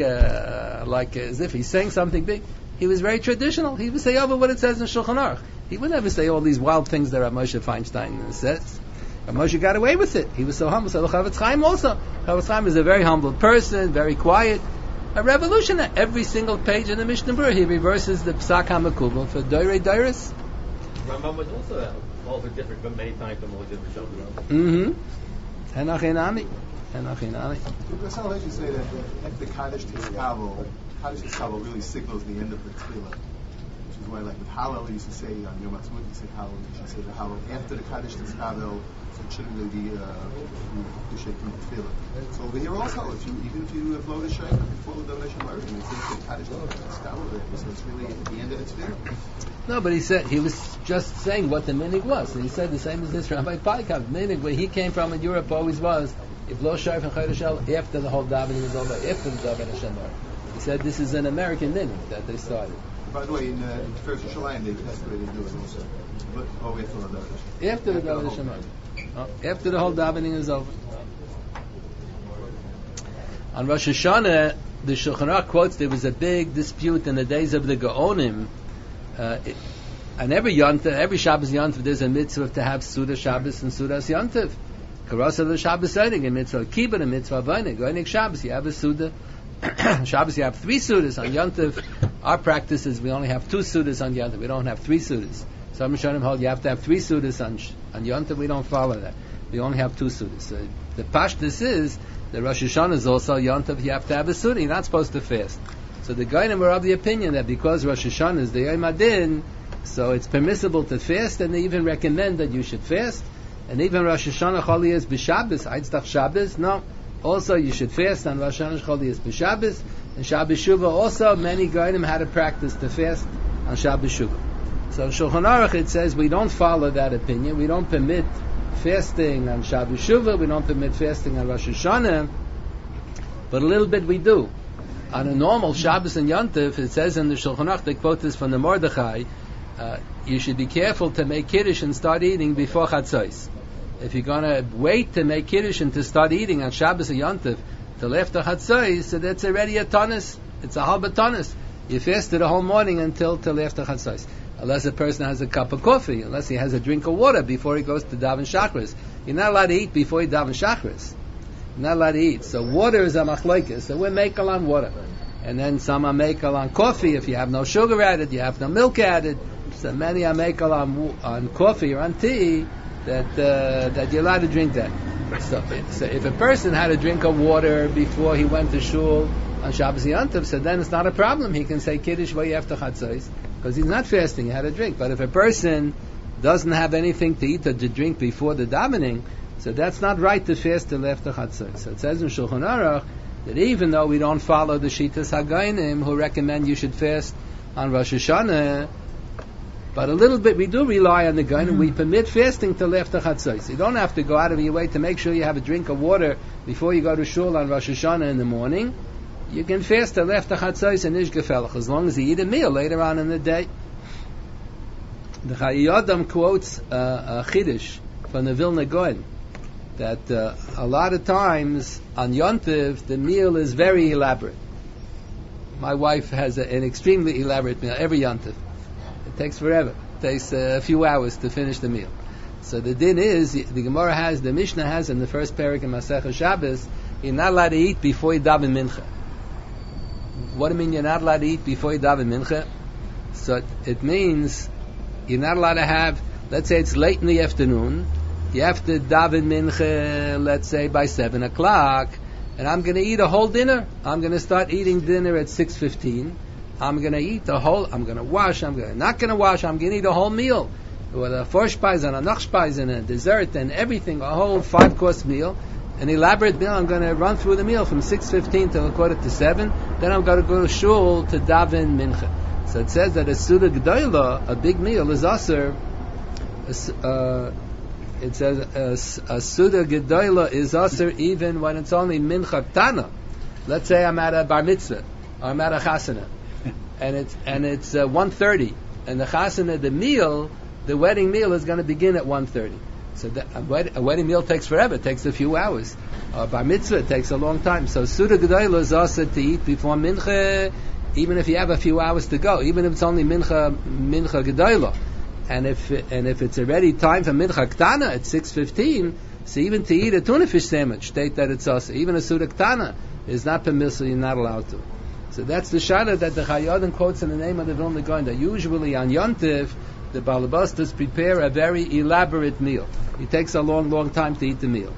as if he's saying something big. He was very traditional. He would say over what it says in Shulchan Aruch. He would never say all these wild things that Rav Moshe Feinstein says. Rav Moshe got away with it. He was so humble. So Chafetz Chaim also. Chafetz Chaim is a very humble person, very quiet. A revolutionary. Every single page in the Mishnah Brura, he reverses the Psak HaMekubal for Doirei Doiris. Rambam was also different, but many times from all different shows. Henach Enami. That's how you say that after Kaddish Tiskabel really signals the end of the Tefillah. Which is why, like with Hallel, you used to say on Yom Ha'atzmaut, you say Hallel, you should say the Hallel after the Kaddish Tiskabel. So it shouldn't really be the shaking tefillah. So over here also, even if you blow the shayk before the David Hashem Meiri, it's the Kaddish Tiskabel, so it's really at the end of the tefillah. No, but he was just saying what the minhag was. And he said the same as this Rabbi Paikov. Minhag, where he came from in Europe, always was, you blow shayk and Chodesh El after the whole davening is over, after the David Hashem Meiri. He said this is an American minhag that they started. By the way, in First Yerushalayim, that's the way they do it also. But after the David Hashem Meiri. After the whole davening is over. On Rosh Hashanah, the Shulchan Aruch quotes there was a big dispute in the days of the Gaonim. And every Shabbos Yontif, there's a mitzvah to have Suda Shabbos and Sudas Yontif. Karasa the Shabbos Einig, a mitzvah Kibbutz, a mitzvah Vainig. Einig Shabbos, you have a Suda. Shabbos, you have 3 Sudas. On Yontif, our practice is we only have 2 Sudas on Yontif. We don't have 3 Sudas. Some Rishonim hold you have to have 3 Sudas on Yontif. We don't follow that. We only have 2 Sudas. So the Pashtus is the Rosh Hashanah is also Yontif. You have to have a Suda. You're not supposed to fast. So the Goyim were of the opinion that because Rosh Hashanah is the Yom Adin, so it's permissible to fast, and they even recommend that you should fast. And even Rosh Hashanah Choli is b'Shabbos, Eitztach Shabbos. No, also you should fast on Rosh Hashanah Choli is b'Shabbos, and Shabbos Shuvah also. Many Goyim had a practice to fast on Shabbos Shuvah. So Shulchan Aruch, it says we don't follow that opinion. We don't permit fasting on Shabbos Shuvah. We don't permit fasting on Rosh Hashanah. But a little bit we do. On a normal Shabbos and Yontif, it says in the Shulchan Aruch, they quote this from the Mordechai, you should be careful to make Kiddush and start eating before Chatzos. If you're going to wait to make Kiddush and to start eating on Shabbos and Yontif till after Chatzos, so that's already a tonus. It's a halba tonus. You fasted the whole morning until after Chatzos. Unless a person has a cup of coffee, unless he has a drink of water before he goes to daven Shachris. You're not allowed to eat before you daven Shachris. You're not allowed to eat. So water is a machlokes. So we're makel on water. And then some are makel on coffee. If you have no sugar added, you have no milk added. So many are makel on coffee or on tea that you're allowed to drink that. So if a person had a drink of water before he went to shul on Shabbos Yontif, so then it's not a problem. He can say Kiddush way after Chatzos because he's not fasting. He had a drink. But if a person doesn't have anything to eat or to drink before the davening, so that's not right to fast till after Chatzos. So it says in Shulchan Aruch that even though we don't follow the Shitas Hagainim who recommend you should fast on Rosh Hashanah, but a little bit we do rely on the Gainim. We permit fasting till after Chatzos. You don't have to go out of your way to make sure you have a drink of water before you go to shul on Rosh Hashanah in the morning. You can fast till after Chatzos and Ish Gefelach, as long as you eat a meal later on in the day. The Chayei Adam quotes a Chiddush from the Vilna Gaon that a lot of times on Yontiv the meal is very elaborate. My wife has an extremely elaborate meal every Yontiv. It takes forever. It takes a few hours to finish the meal. So the din is, the Gemara has, the Mishnah has in the first parak in Masechah Shabbos, you're not allowed to eat before you daven mincha. What do you mean you're not allowed to eat before you daven mincha? So it means you're not allowed to have, let's say it's late in the afternoon, you have to daven mincha, let's say by 7 o'clock, and I'm going to eat a whole dinner. I'm going to start eating dinner at 6:15. I'm going to eat the whole, I'm going to wash, I'm not going to wash, I'm going to eat a whole meal. With a Vorspeise and a Nachspeise and a dessert and everything, a whole 5-course meal, an elaborate meal. I'm going to run through the meal from 6:15 till 6:45. Then I'm going to go to shul to daven mincha. So it says that a Suda G'doila, a big meal, is aser. It says a Suda G'doila is aser even when it's only mincha tana. Let's say I'm at a bar mitzvah or I'm at a chasana, and it's 1:30, and the chasana, the meal, the wedding meal is going to begin at 1:30. So a wedding meal takes forever. It takes a few hours. Bar mitzvah takes a long time. So Suda G'doila is also to eat before mincha, even if you have a few hours to go, even if it's only mincha G'doila. And if it's already time for mincha ktana at 6:15, so even to eat a tuna fish sandwich, state that it's also, even a Suda ktana is not permissible. You're not allowed to. So that's the shara that the Chayei Adam quotes in the name of the Vilna Gaon, that usually on Yontiv the balabastas prepare a very elaborate meal. It takes a long, long time to eat the meal.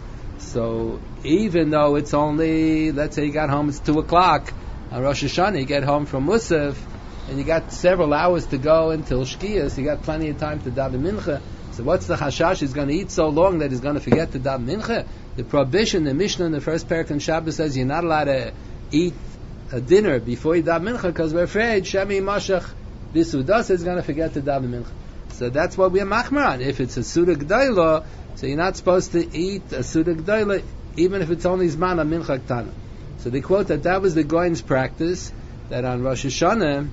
So even though it's only, let's say you got home, it's 2 o'clock on Rosh Hashanah, you get home from Musaf, and you got several hours to go until Shkia, so you got plenty of time to daven mincha. So what's the chashash? He's going to eat so long that he's going to forget to daven mincha? The prohibition, the Mishnah in the first parak in Shabbos says you're not allowed to eat a dinner before you daven mincha because we're afraid Shemi Mashach Bisudas is going to forget to daven mincha. So that's what we're machmir on. If it's a Suda G'doila, so you're not supposed to eat a Suda G'doila even if it's only Zman a Mincha Ktana. So they quote that was the Goyen's practice, that on Rosh Hashanah,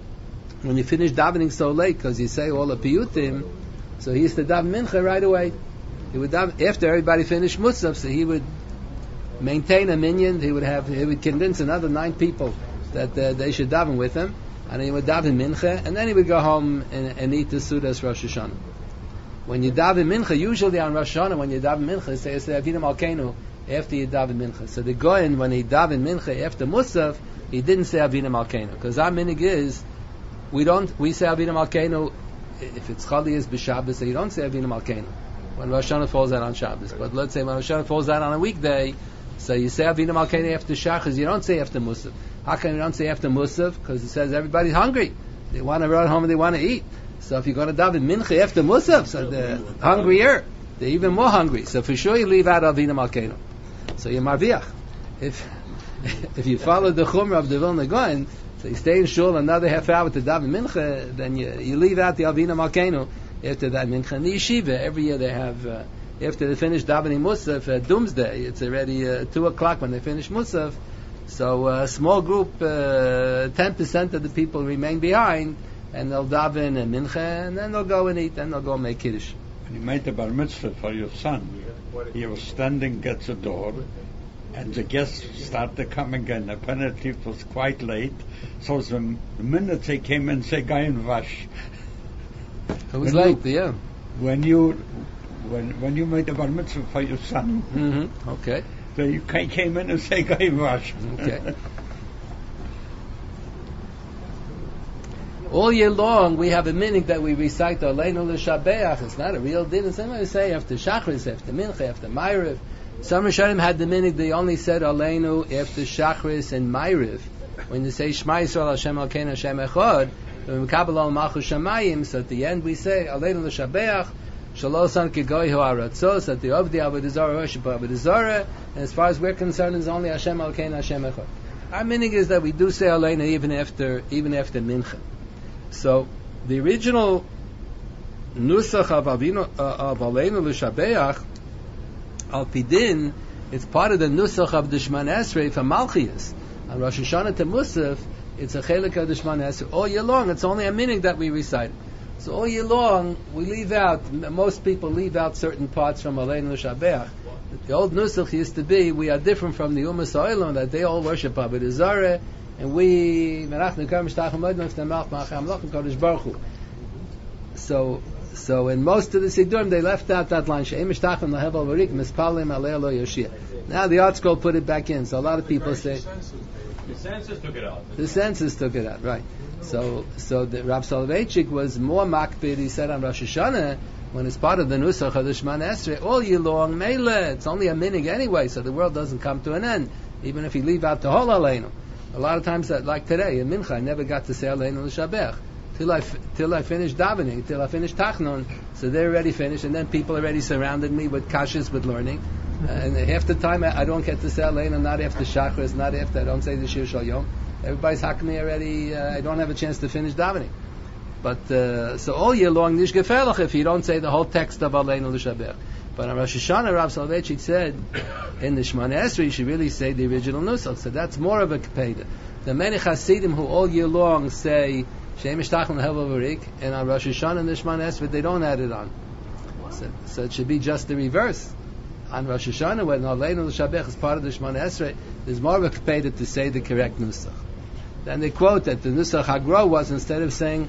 when you finish davening so late, because you say all the piyutim, so he used to daven mincha right away. He would daven after everybody finished musaf, so he would maintain a minyan. He would convince another 9 people that they should daven with him, and he would daven mincha, and then he would go home and eat the sudas Rosh Hashanah. When you daven mincha, usually on Rosh Hashanah, when you daven mincha, say Avinu Malkeinu after you daven mincha. So the Goyen, when he daven mincha after musaf, he didn't say Avinu Malkeinu, because our minig is we say Avinu Malkeinu if it's Chali b'Shabbos, so you don't say Avinu Malkeinu when Rosh Hashanah falls out on Shabbos. But let's say when Rosh Hashanah falls out on a weekday, so you say Avinu Malkeinu after Shachar, you don't say after Musaf. How come you don't say after Musaf? Because it says everybody's hungry. They want to run home and they want to eat. So if you're going to daven mincha after Musaf, so they're hungrier. They're even more hungry. So for sure you leave out Avinu Malkeinu. So you're marviach. If you follow the chumrah of the Vilna Gaon, So you stay in shul another half hour to daven mincha, then you leave out the Avinu Malkeinu after that mincha. In the yeshiva, every year they have, after they finish davening Musaf at Doomsday, it's already 2 o'clock when they finish Musaf. So a small group, 10% of the people remain behind, and they'll daven and mincha, and then they'll go and eat, and they'll go make kiddush. When you made the bar mitzvah for your son, he was standing at the door, and the guests started coming in. Apparently it was quite late, so the minute they came in, say, "Go and wash." It was late, yeah. When you made the bar mitzvah for your son, Mm-hmm. Okay. so you came in and say, "Go and wash." Okay. All year long, we have a minhag that we recite Aleinu L'Shabeach. It's not a real din. It's something we say after Shachris, after Mincha, after Ma'ariv. Some Rishonim had the minhag, they only said Aleinu after Shachris and Ma'ariv. When you say Shema Yisrael Hashem Elokeinu Hashem Echad, when we kabbalah al Malchus Shamayim, so at the end we say Aleinu L'Shabeach, Shalosh San Kigoy Hu Aratzos, at the Ovdi Avodah Zarah worship Avodah Zarah, and as far as we're concerned, it's only Hashem Elokeinu Hashem Echad. Our minhag is that we do say Aleinu even after Mincha. So the original nusach of Aleinu L'Shabeach al Pidin, it's part of the nusach of the Shemona Esrei for Malchias. On Rosh Hashanah to Musaf, it's a chelik of the Shemona Esrei. All year long, it's only a minhag that we recite. So all year long, we leave out. Most people leave out certain parts from Aleinu L'Shabeach. The old nusach used to be, we are different from the Umas Ha'olam, that they all worship Avodah Zarah, and we so in most of the Siddurim they left out that line. Now the Art Scroll put it back in. So a lot of people say the census took it out. The census took it out, right? So the Rav Soloveitchik was more makpid. He said on Rosh Hashanah, when it's part of the nusach of the Shemona Esrei, all year long, meileh, it's only a minhag anyway, so the world doesn't come to an end, even if you leave out the whole Aleinu. A lot of times, like today in Mincha, I never got to say Aleinu L'Shabeach till I finished davening, till I finished Tachnun. So they're already finished, and then people already surrounded me with kashas, with learning. And half the time I don't get to say Aleinu, not after Shachris, not after I don't say the Shir Shal Yom. Everybody's hakmi already. I don't have a chance to finish davening. But so all year long, nish gefährlich if you don't say the whole text of Aleinu L'Shabeach. But on Rosh Hashanah, Rav Soloveitchik said, in the Shemona Esrei, you should really say the original nusach. So that's more of a kpeda. The many Hasidim who all year long say, Shem Ishtachon Hevel Varik, and on Rosh Hashanah and the Shemona Esrei, they don't add it on. So it should be just the reverse. On Rosh Hashanah, when Aleinu L'Shabeach is part of the Shemona Esrei, there's more of a kpeda to say the correct nusach. Then they quote that the nusach Hagro was, instead of saying,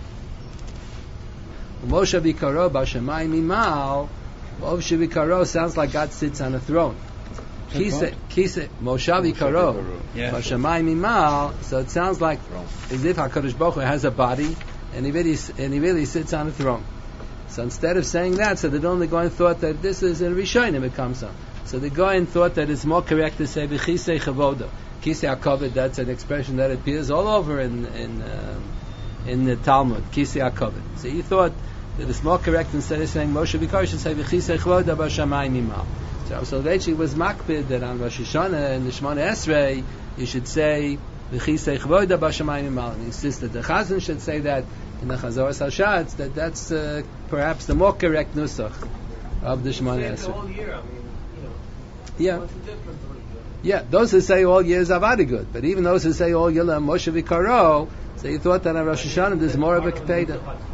Moshe Vikaro B'Shamayim Imal, Moshe Vikaro sounds like God sits on a throne. Kise Moshe Vikaro B'Shamayim Imal, so it sounds like as if HaKadosh Baruch Hu has a body and he really sits on a throne. So instead of saying that, so the Gaon thought that this is in Rishonim it comes on. So the Gaon thought that it's more correct to say B'Chisei Chavoda. Kisei HaKavod, that's an expression that appears all over in the Talmud. Kisei HaKavod. So he thought that it's more correct, instead of saying Moshe Vikar, should say V'chisei Chavoda B'Shamayim Imal. So Soloveitchik was makpid that on Rosh Hashanah and the Shemona Esrei you should say V'chisei Chavoda B'Shamayim Imal. And he insists that the Chazan should say that in the Chazoras Hashatz, that's perhaps the more correct nusach of the Shemona Esrei. All year, I mean, Yeah. what's the difference? Yeah, those who say all year is avadi good, but even those who say all year Moshe Vikaro, so you thought that on Rosh Hashanah there's more of a kpeda.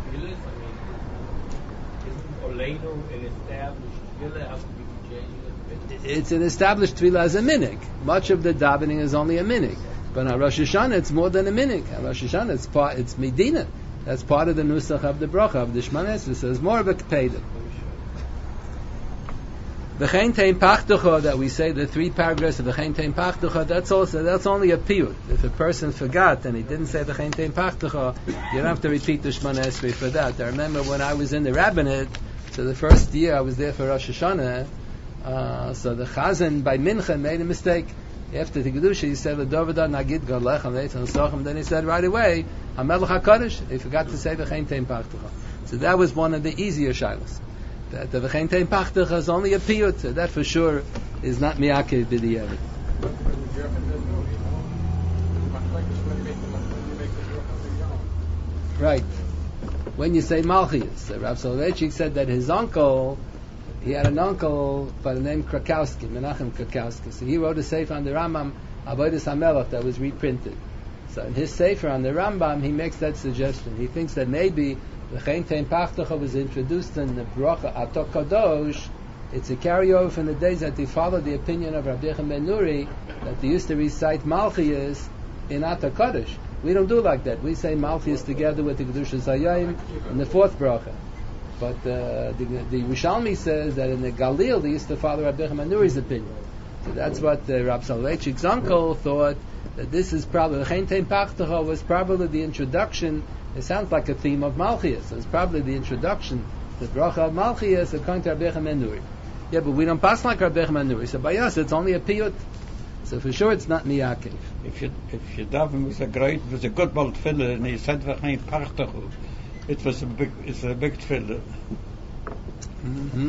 It's an established tefillah as a minhag. Much of the davening is only a minhag, but on Rosh Hashanah it's more than a minhag. On Rosh Hashanah it's medina. That's part of the nusach of the bracha of the Shemona Esrei. So it's more of a kpeda. V'chein tein pachtucha, that we say the 3 paragraphs of v'chein tein pachtucha, that's only a piyut. If a person forgot and he didn't say v'chein tein pachtucha, you don't have to repeat the Shemona Esrei for that. I remember when I was in the rabbinate, so the first year I was there for Rosh Hashanah, so the Chazan by Mincha made a mistake. After the Kedusha, he said, "L'dovada nagid galech and sochem." Then he said right away, "Hamelech Hakadosh." He forgot to say v'chein tein pachtucha. So that was one of the easier shilas. That the v'chein tein pachtucha is only a piyut. So that for sure is not miyakev b'di'evet. Right. When you say Malchus, Rav Soloveitchik said that his uncle, he had an uncle by the name Krakowski, Menachem Krakowski. So he wrote a sefer on the Rambam, Avodas HaMelech, that was reprinted. So in his sefer on the Rambam, he makes that suggestion. He thinks that maybe the Chen Tein Pachtacha was introduced in the Bracha Atok Kadosh. It's a carryover from the days that they followed the opinion of Rabbi Yechon Ben Nuri, that they used to recite Malchus in Atok Kadosh. We don't do like that. We say Malchus together with the Kedushas Hayom in the fourth bracha. But the Rishalmi says that in the Galil they used to follow Rabbi Yechon Ben Nuri's opinion. So that's what Rab Soloveitchik's uncle thought, that this is probably, the Chen Tein Pachtacha was probably the introduction. It sounds like a theme of Malchus. It's probably the introduction to the bracha of Malchus according to Rabbi Yechon Ben Nuri. Yeah, but we don't pass like Rabbi Yechon Ben Nuri. So by us it's only a piyut. So for sure it's not Niyakev. If you daven was a good bald tefillah, and he said Chen Pachtacha, it's a big tefillah. Mm-hmm.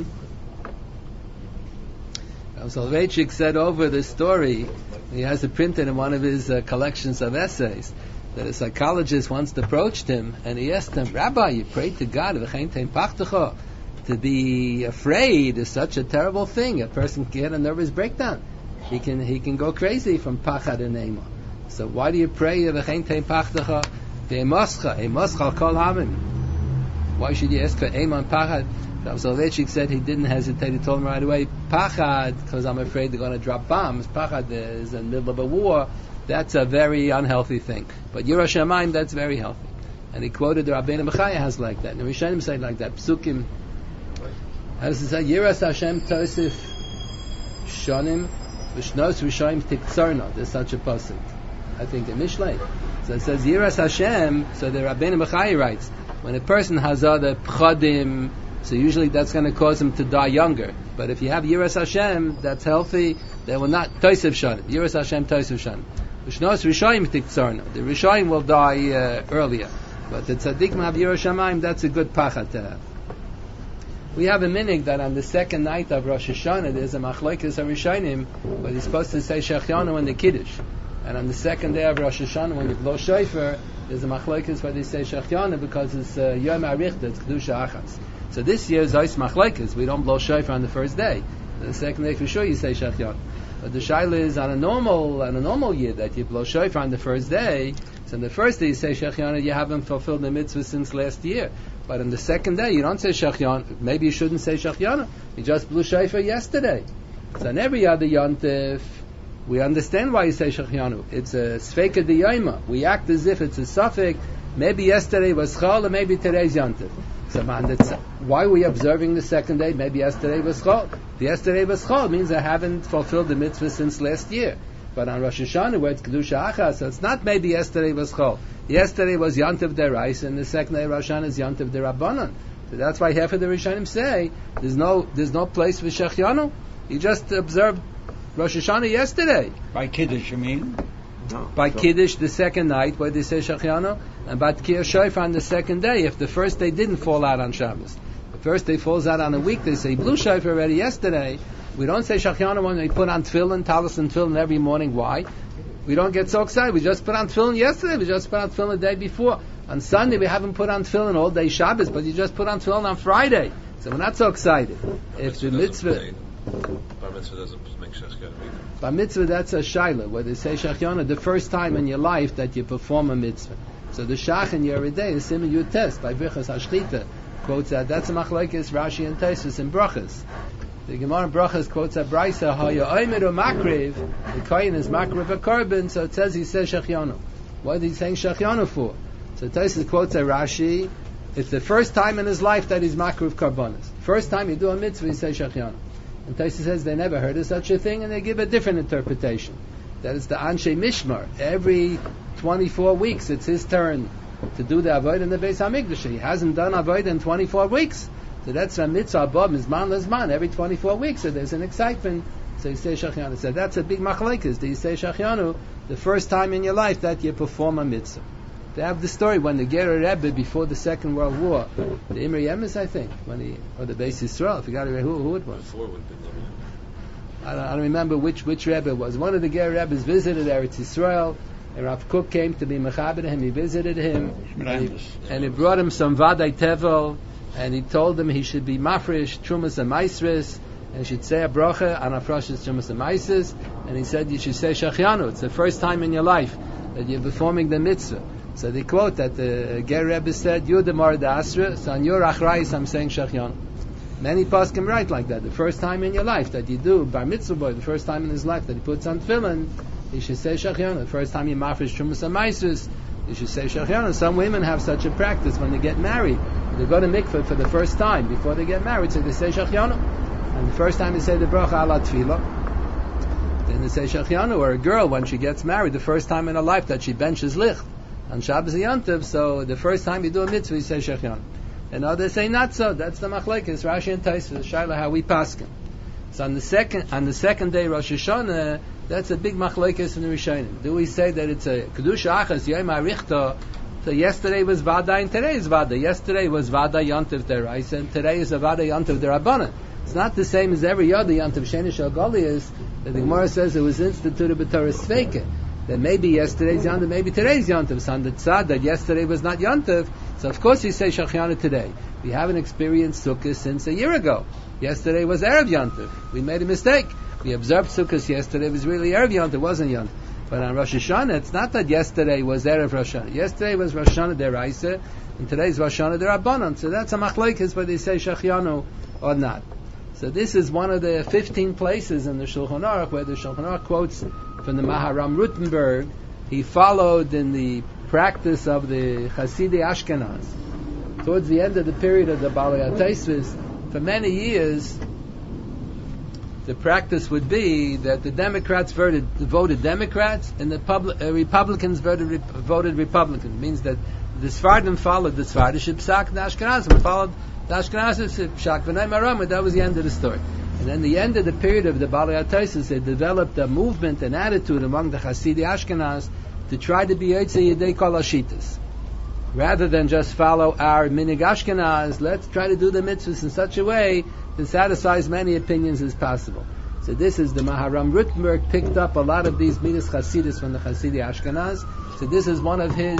Soloveitchik said over the story, he has it printed in one of his collections of essays, that a psychologist once approached him and he asked him, Rabbi, you prayed to God to be afraid is such a terrible thing. A person can get a nervous breakdown. He can go crazy from pachad and eima. So why do you pray why should you ask for eima and pachad? Soloveitchik said he didn't hesitate. He told him right away, pachad, because I'm afraid they're going to drop bombs. Pachad is in the middle of a war. That's a very unhealthy thing. But Yirah Shamayim, that's very healthy. And he quoted the Rabbeinu Bechaya has like that. And the Rishonim say like that. Psukim. How does it say? Yiras Hashem Tosif Shonim V'shnos Rishonim Tiktzorno. There's such a pasuk, I think, in Mishlei. So it says Yiras Hashem. So the Rabbeinu Bechaya writes, when a person has other pchadim, so usually that's going to cause him to die younger. But if you have Yiras Hashem, that's healthy. They will not Tosif Shonim. Yiras Hashem Tosif Shonim. V'shnos Rishonim Tiktzorno. The Rishonim will die earlier. But the tzaddikim have Yirah Shamayim, that's a good pachad to have. We have a minig that on the second night of Rosh Hashanah there's a machlokes HaRishonim, but he's supposed to say Shechianu in the Kiddush. And on the second day of Rosh Hashanah when you blow shofar, there's a machlokes where they say Shechianu because it's Yom HaRichta, it's Kedusha Achas. So this year is Ois machlokes, we don't blow shofar on the first day. The second day for sure you say Shechianu. But the shaila is on a normal year that you blow shofar on the first day. So on the first day you say Shechianu, you haven't fulfilled the mitzvah since last year. But on the second day you don't say Shechianu. Maybe you shouldn't say Shechianu. You just blew shofar yesterday. So on every other yontif, we understand why you say Shechianu. It's a sfeika d'yoma. We act as if it's a suffix. Maybe yesterday was chol, or maybe today's yontif. So why are we observing the second day? Maybe yesterday was chol. Yesterday was chol means I haven't fulfilled the mitzvah since last year. But on Rosh Hashanah, where it's Kedusha Achas, so it's not maybe yesterday was chol. Yesterday was Yontiv Derais, and the second day of Rosh Hashanah is Yontiv Derabbanan. So that's why half of the Rishonim say there's no place for Shechianu. You just observed Rosh Hashanah yesterday. By Kiddush, you mean? No. By Kiddush, the second night, where they say Shechianu, and by Tkiyah Shofar on the second day, if the first day didn't fall out on Shabbos. The first day falls out on a week, they say blew Shofar already yesterday. We don't say Shechianu when we put on tefillin, talis and tefillin every morning. Why? We don't get so excited. We just put on tefillin yesterday. We just put on tefillin the day before. On Sunday we haven't put on tefillin all day Shabbos, but you just put on tefillin on Friday. So we're not so excited. If the mitzvah... Bar mitzvah doesn't make Shechianu either. Bar mitzvah, that's a shaila, where they say Shechianu the first time in your life that you perform a mitzvah. So the Shach in your day is Siman Yud Tes, by Birchas HaShlita, quotes that. That's a machlokes Rashi and Tosfos in Brachas. The Gemara in Brachas quotes a Brisa, Haya Omer or Makriv, the Kohen is Makriv a Korban, so it says he says Shechianu. What is he saying Shechianu for? So Tosfos quotes a Rashi, it's the first time in his life that he's Makriv Korbanos. First time you do a mitzvah, he says Shechianu. And Tosfos says they never heard of such a thing, and they give a different interpretation. That is the Anshe Mishmar. Every 24 weeks it's his turn to do the Avodah in the Beis HaMikdash. He hasn't done Avodah in 24 weeks. So that's a mitzvah above Mizman Lazman every 24 weeks. So there's an excitement. So you say Shechianu. So that's a big machlekes. Do you say Shechianu the first time in your life that you perform a mitzvah? They have the story when the Gerer Rebbe before the Second World War, the Imre Yemes, I think, or the Beis Yisrael, I forgot who it was. Before would have been I don't remember which Rebbe it was. One of the Gerer Rebbes visited Eretz Yisrael, And Rav Kook came to be mechaber him. He visited him, and he brought him some vaday tevel, and he told him he should be mafresh trumas and maisris, and he should say a bracha on afrashas trumas and maisris, and he said you should say shachianu. It's the first time in your life that you're performing the mitzvah. So they quote that the Ger Rebbe said, "You're the Marda Asra, so on your achrayis I'm saying shachianu." Many poskim write like that. The first time in your life that you do bar mitzvah boy, the first time in his life that he puts on tefillin, you should say shachianu. The first time you mafresh trumas and maisris, you should say shachianu. Some women have such a practice when they get married. They go to mikveh for the first time before they get married, so they say shachianu. And the first time they say the bracha ala tefillah, then they say shachianu. Or a girl, when she gets married, the first time in her life that she benches licht on Shabbos and Yom Tov, so the first time you do a mitzvah, you say shachianu. And others say not so. That's the machlekes, Rashi and Tosfos, the shaila how we paskin. So on the second day Rosh Hashanah, that's a big machlekes in the Rishonim. Do we say that it's a kedusha achas yom harichta? So yesterday was vada and today is vada. Yesterday was vada yontiv deraisa and today is a vada yontiv derabbanan. It's not the same as every other yontiv shenish agali is. The Gemara says it was instituted b'Torah Sveika. That maybe yesterday's yontiv, maybe today's yontiv. So on the tzad that yesterday was not yontiv, so of course you say shachianu today. We haven't experienced Sukkot since a year ago. Yesterday was Erev Yontiv. We made a mistake. We observed Sukkot yesterday. It was really Erev Yontiv. It wasn't Yontiv. But on Rosh Hashanah, it's not that yesterday was Erev Rosh Hashanah. Yesterday was Rosh Hashanah Deraisa, and today's Rosh Hashanah Derabbanan. So that's a machlekes whether they say shachianu or not. So this is one of the 15 places in the Shulchan Aruch where the Shulchan Aruch quotes from the Maharam Rutenberg. He followed in the practice of the Hasidei Ashkenaz. Towards the end of the period of the Balei HaTosfos, for many years, the practice would be that the Democrats voted Democrats, and the Republicans voted Republicans. It means that the Sfardim followed the Sfardish Psak, and the Ashkenazim followed the Ashkenazic Psak. That was the end of the story. And then the end of the period of the Balei HaTosfos, they developed a movement, an attitude among the Hasidei Ashkenaz to try to be Yotzei Yedei Kol Hashitas. Rather than just follow our minig Ashkenaz, let's try to do the mitzvahs in such a way to satisfy as many opinions as possible. So this is the Maharam Rutenberg picked up a lot of these midas Chasidus from the Hasidei Ashkenaz. So this is one of his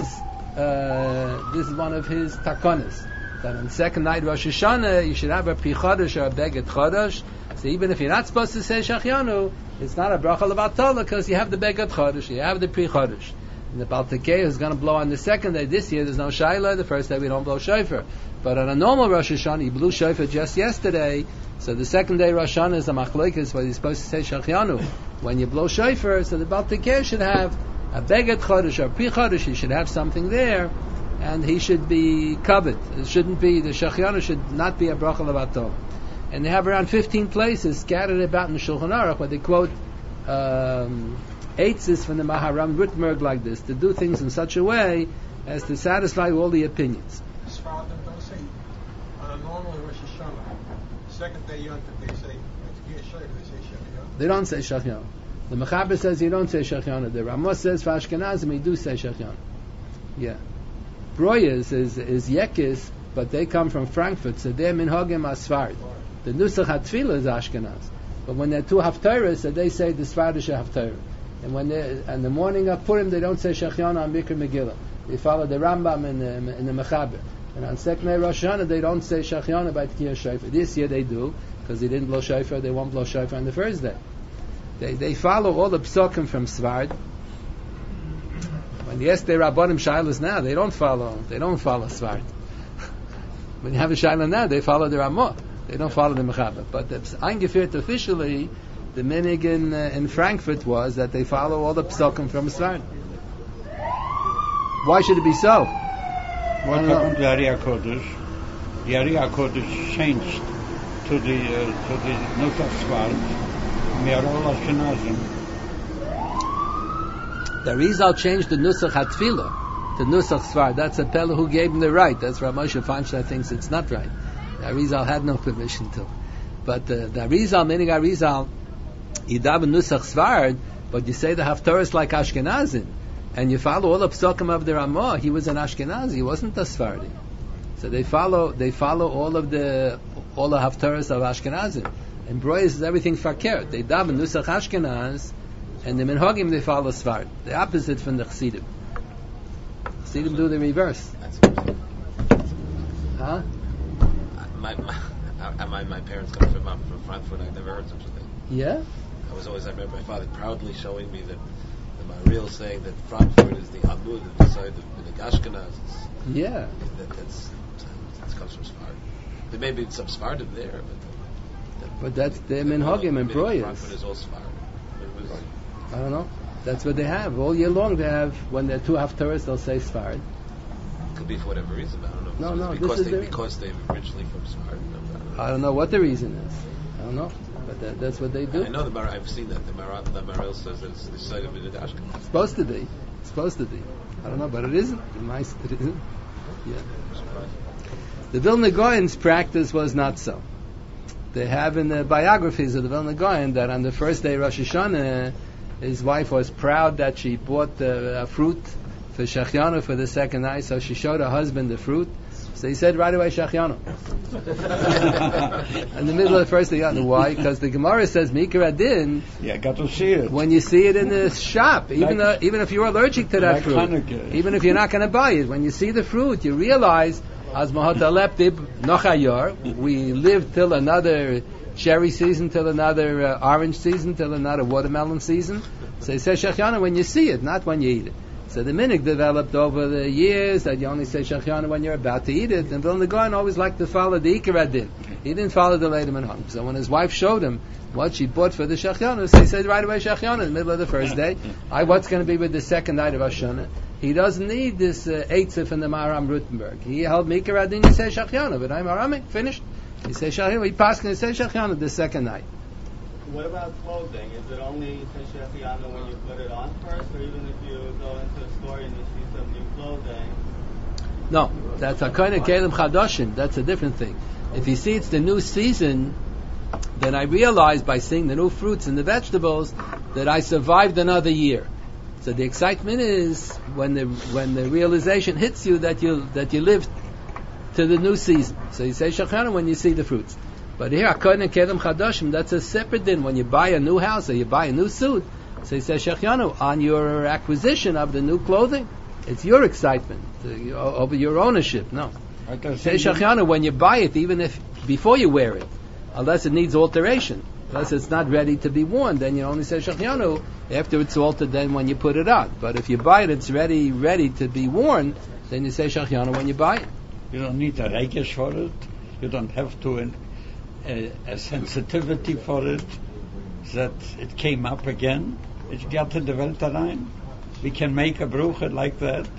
takonis. That on the second night Rosh Hashanah you should have a pri chodesh or a beged chodesh. So even if you're not supposed to say shachianu, it's not a bracha levatala because you have the beged chodesh, you have the pri chodesh. And the Baltekei is going to blow on the second day. This year there's no shaila. The first day we don't blow shofar. But on a normal Rosh Hashanah, you blew shofar just yesterday. So the second day Rosh Hashanah is a machlekes where you're supposed to say shachianu. When you blow shofar, so the Baltekei should have a beged chodesh or pri chodesh. He should have something there, and he should be covered. It shouldn't be, the shachianu should not be a bracha levatol. And they have around 15 places scattered about in the Shulchan Aruch where they quote eitzes from the Maharam Rutenberg like this, to do things in such a way as to satisfy all the opinions. As far as don't say, on a normal Rosh Hashanah, second day Yom Tov, they say, they say shachianu. They don't say shachianu. The Mechaber says you don't say shachianu. The Ramos says for Ashkenazim you do say shachianu. Yeah. Broyes is yekis, but they come from Frankfurt, so they're minhagim asfard. The Nusach HaTfilah is Ashkenaz. But when they're two haftarahs, so they say the Sfardish haftarah. And when they and the morning of Purim, they don't say shachianu on Mikra Megillah. They follow the Rambam in the Mechaber. And on second day Rosh Hashanah, they don't say shachianu by Tkiyah Shofar. This year they do, because they didn't blow shofar. They won't blow shofar on the first day. They follow all the psukim from Svard. When yes, they Rabbanim Shailas now, they don't follow Svard. When you have a Shaila now, they follow the Ramah. They don't follow the Mechaber. But the eingeführt officially, the minig in Frankfurt was that they follow all the psukim from Svard. Why should it be so? What happened to Yari HaKodesh? Yari HaKodesh changed to the Nusach Svard. We are all Ashkenazim. The Rizal changed the Nusach HaTfilah to Nusach Svard. That's a Pella who gave him the right. That's why Moshe Feinstein thinks it's not right. The Rizal had no permission to. But the Rizal, meaning Rizal, you daven Nusach Svard, but you say the Haftarah like Ashkenazim, and you follow all the psukim of the Ramah. He was an Ashkenazi, he wasn't a Sfardi. So they follow all the Haftarahs of Ashkenazim. And Broyes is everything fakir. They daven Nusach Ashkenaz, And the Minhagim, they follow Sfard. The opposite from the Chassidim. Chassidim do the reverse. Huh? My parents come from Frankfurt. I've never heard such a thing. Yeah? I remember my father proudly showing me that the Maharil saying that Frankfurt is the Amud of the side of the Ashkenaz. Yeah. That comes from Sfard. There may be some Sfardim there, but that's their Minhagim and Broyas. Frankfurt is all Sfard. I don't know. That's what they have. All year long they have, when they're two Haftarahs, they'll say Sfard. Could be for whatever reason. I don't know. No, because they're originally from Sfard. I don't know what the reason is. I don't know. But that's what they do. I know I've seen that. The Maharil says that it's the side of the Ashkenaz. It's supposed to be. I don't know, but it isn't. It isn't. Yeah. The Vilna Gaon's practice was not so. They have in the biographies of the Vilna Gaon that on the first day Rosh Hashanah, his wife was proud that she bought the fruit for Shechianu for the second night, so she showed her husband the fruit. So he said right away Shechianu. In the middle of the first day, why? Because the Gemara says Mikra Adin. Yeah, got to see it. When you see it in the shop, even if you're allergic to that fruit, Hanukkah. even if you're not going to buy it, when you see the fruit, you realize as Mahata Leptib Nochayar, we live till another cherry season, till another orange season, till another watermelon season. So he says Shechianu when you see it, not when you eat it. So the minhag developed over the years that you only say Shechianu when you're about to eat it. And Vilna Gaon always liked to follow the Ikar Adin. He didn't follow the Leidim and Hum. So when his wife showed him what she bought for the Shechianu, so he said right away Shechianu in the middle of the first day. What's going to be with the second night of Hashanah? He doesn't need this Eitzah from the Maharam Rutenberg. He held Mikra Adin, he says Shechianu, but I'm Aramik, finished. He says Shechianu, he passed and he says Shechianu the second night. What about clothing? Is it only Shechianu when you put it on first, or even if you go into a store and you see some new clothing? No, that's Hakohen Kelim Chadashim. That's a different thing. If you see it's the new season, then I realize by seeing the new fruits and the vegetables that I survived another year. So the excitement is when the realization hits you that you lived to the new season. So you say Shechianu when you see the fruits. But here, Hakohen Kelim Chadashim, that's a separate din. When you buy a new house or you buy a new suit, so you say Shechianu on your acquisition of the new clothing. It's your excitement over your ownership. No, say Shechianu when you buy it, even if before you wear it, unless it needs alteration, unless it's not ready to be worn, then you only say Shechianu after it's altered. Then when you put it on, but if you buy it, it's ready to be worn. Then you say Shechianu when you buy it. You don't need a regesh for it. You don't have to a sensitivity for it that it came up again. It's got in the Welt rein. We can make a brucha like that.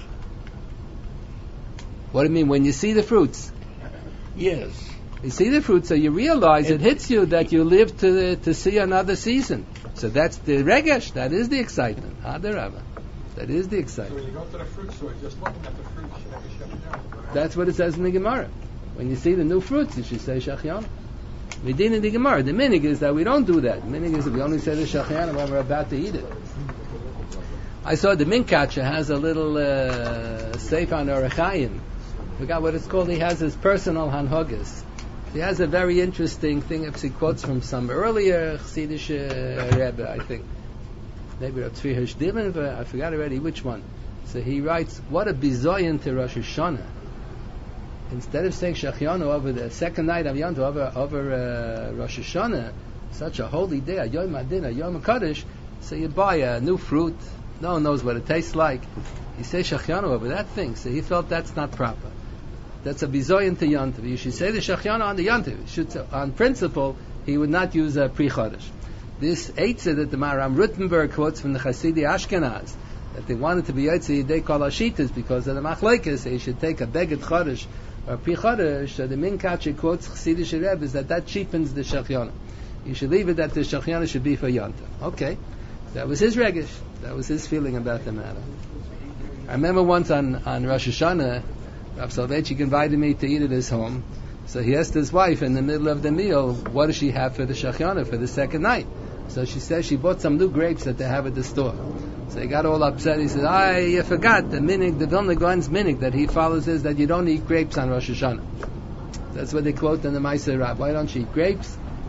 What do you mean? When you see the fruits? Yes. You see the fruits, so you realize it hits you that you live to see another season. So that's the regesh. That is the excitement. Adarabah. That is the excitement. So when you go to the fruit store, just looking at the fruits, you should Shechianu. That's what it says in the Gemara. When you see the new fruits, you should say Shechianu. We did in the Gemara. The minhag is that we don't do that. The minhag is that we only say the Shechianu when we're about to eat it. I saw the Minkacher has a little sefer on Orach Chaim. I forgot what it's called. He has his personal Hanhogas. He has a very interesting thing. He quotes from some earlier Chassidish Rebbe, I think. Maybe Rav Tzvi Hirsch Dillen, I forgot already which one. So he writes, what a bizoyan to Rosh Hashanah. Instead of saying Shechianu over the second night of Yom Tov, over Rosh Hashanah, such a holy day, a Yom Adin, a Yom HaKadosh, so you buy a new fruit, no one knows what it tastes like. You say Shechianu over that thing, so he felt that's not proper. That's a bizoyan to Yom Tov. You should say the Shechianu on the Yom Tov. On principle, he would not use a pre-Chodesh. This Eitzah that the Maharam Rutenberg quotes from the Chassidi Ashkenaz, that they wanted to be Eitzah Yidei Kol Hashitas because of the Machlekes, he should take a Beged Chodesh or Pri-Chodesh. So the Minkacher quotes Chassidish Rebbe is that cheapens the Shechianu. You should leave it that the Shechianu should be for Yom Tov. Okay. That was his regesh. That was his feeling about the matter. I remember once on Rosh Hashanah, Rav Soloveitchik invited me to eat at his home. So he asked his wife in the middle of the meal, what does she have for the Shechianu for the second night? So she says she bought some new grapes that they have at the store. So he got all upset. He said, you forgot the minhag, the Vilna Gaon's minhag that he follows is that you don't eat grapes on Rosh Hashanah. That's what they quote in the Ma'aser Rav. Why don't you eat grapes?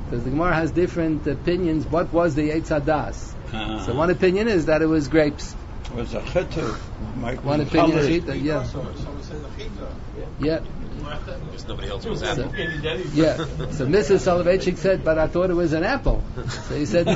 Because the Gemara has different opinions. What was the Eitz Hadas? So one opinion is that it was grapes. It was a chita. One opinion is chita, yeah. Someone said the chita. Yeah. Because nobody else was apple. Yeah. So Mrs. Soloveitchik said, but I thought it was an apple. So he said,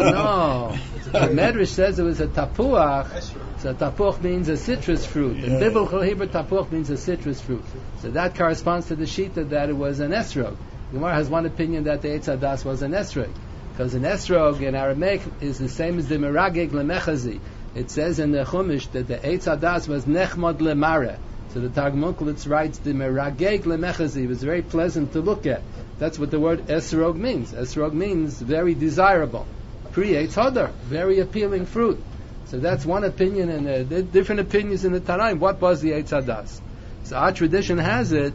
no. The Medrash says it was a tapuach. So tapuach means a citrus fruit. In biblical Hebrew, tapuach means a citrus fruit. So that corresponds to the shita that it was an esrog. Gemara has one opinion that the Eitz Hadas was an esrog. Because an esrog in Aramaic is the same as the merageg lemechazi. It says in the Chumash that the Eitz Hadas was nechmod lemare. So the Targum Onkelos writes the merageg lemechazi. It was very pleasant to look at. That's what the word esrog means. Esrog means very desirable. Pre-Eitz Hadar, very appealing fruit. So that's one opinion, and there are different opinions in the Tanaim. What was the Eitz Hadas? So our tradition has it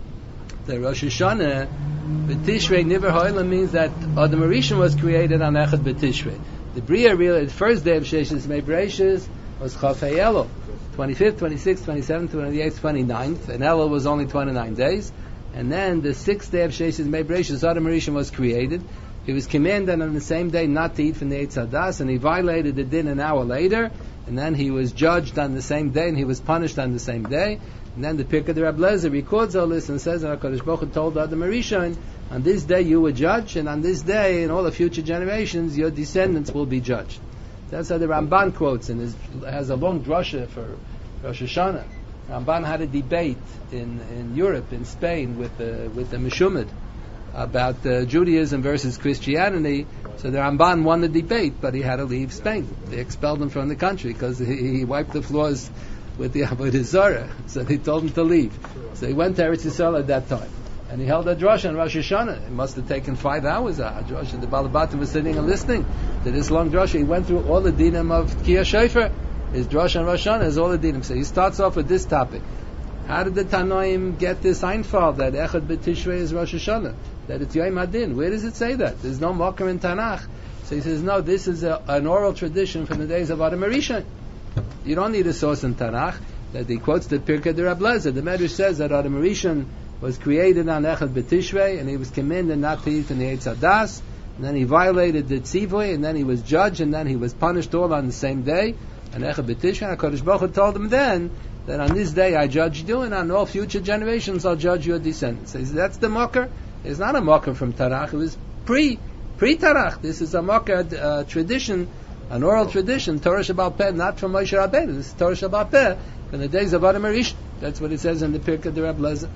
that Rosh Hashanah B'Tishrei Niver Ha'olam means that Adam Rishon was created on Echad B'Tishrei. The Bria, really, the first day of Sheshes Mei Bereishis was Chafei Elul, 25th, 26th, 27th, 28th, 29th, and Elul was only 29 days. And then the sixth day of Sheshes Mei Bereishis, Adam Rishon was created. He was commanded on the same day not to eat from the Eitz Hadas, and he violated the din an hour later, and then he was judged on the same day, and he was punished on the same day. And then the Pirkei de Reb Lezer records all this and says that HaKadosh Baruch Hu told Adam Rishon, on this day you were judged, and on this day, in all the future generations, your descendants will be judged. That's how the Ramban quotes, and has a long drasha for Rosh Hashanah. Ramban had a debate in Europe, in Spain, with the Meshumad about Judaism versus Christianity. So the Ramban won the debate, but he had to leave Spain. They expelled him from the country because he wiped the floors with the Avodah Zarah. So they told him to leave. So he went to Eretz Yisrael at that time. And he held a drasha on Rosh Hashanah. It must have taken 5 hours. A drasha. The Balabatim was sitting and listening to this long drasha. He went through all the dinim of Tkiyah Shofar. His drasha on Rosh Hashanah is all the dinim. So he starts off with this topic. How did the Tanoim get this Einfall that Echad B'Tishrei is Rosh Hashanah? That it's Yom Hadin? Where does it say that? There's no Makar in Tanakh. So he says, no, this is an oral tradition from the days of Adam Rishon. You don't need a source in Tanakh. That he quotes the Pirkei de Reb Lezer. The Medrash says that Adam Rishon was created on Echad B'Tishrei, and he was commanded not to eat in the Eitz Hadas, and then he violated the Tzivui, and then he was judged, and then he was punished all on the same day, and Echad B'Tishrei. HaKadosh Baruch Hu told him then that on this day I judged you, and on all future generations I'll judge your descendants. So that's the Makar. It's not a Makar from Tanakh. It was pre-Tanakh. This is a Makar tradition, an oral tradition, Torah Sheba'al Peh, not from Moshe Rabbeinu. This is Torah Sheba'al Peh from the days of Adam Rishon. That's what it says in the Pirkei de Reb Lezer.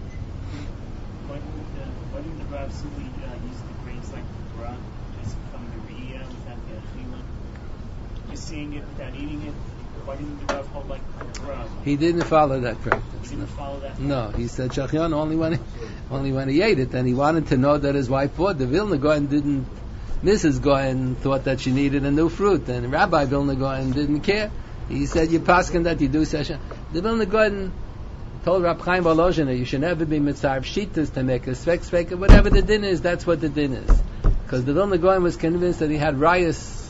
Why didn't the Rav simply use the grains like the Torah, just from the Riyah without the Achila? Just seeing it without eating it? Why didn't the Rav hold like the Torah? He didn't follow that practice. He didn't follow that? No, he said Shachyon only when he ate it, and he wanted to know that his wife bought. The Vilna Gaon didn't. Mrs. Gaon thought that she needed a new fruit, and Rabbi Vilna Gaon didn't care. He said, "You paskin that you do session." The Vilna Gaon told Rab Chaim Volozhin that you should never be mitzarv shitas to make a svek, whatever the din is, that's what the din is. Because the Vilna Gaon was convinced that he had rayas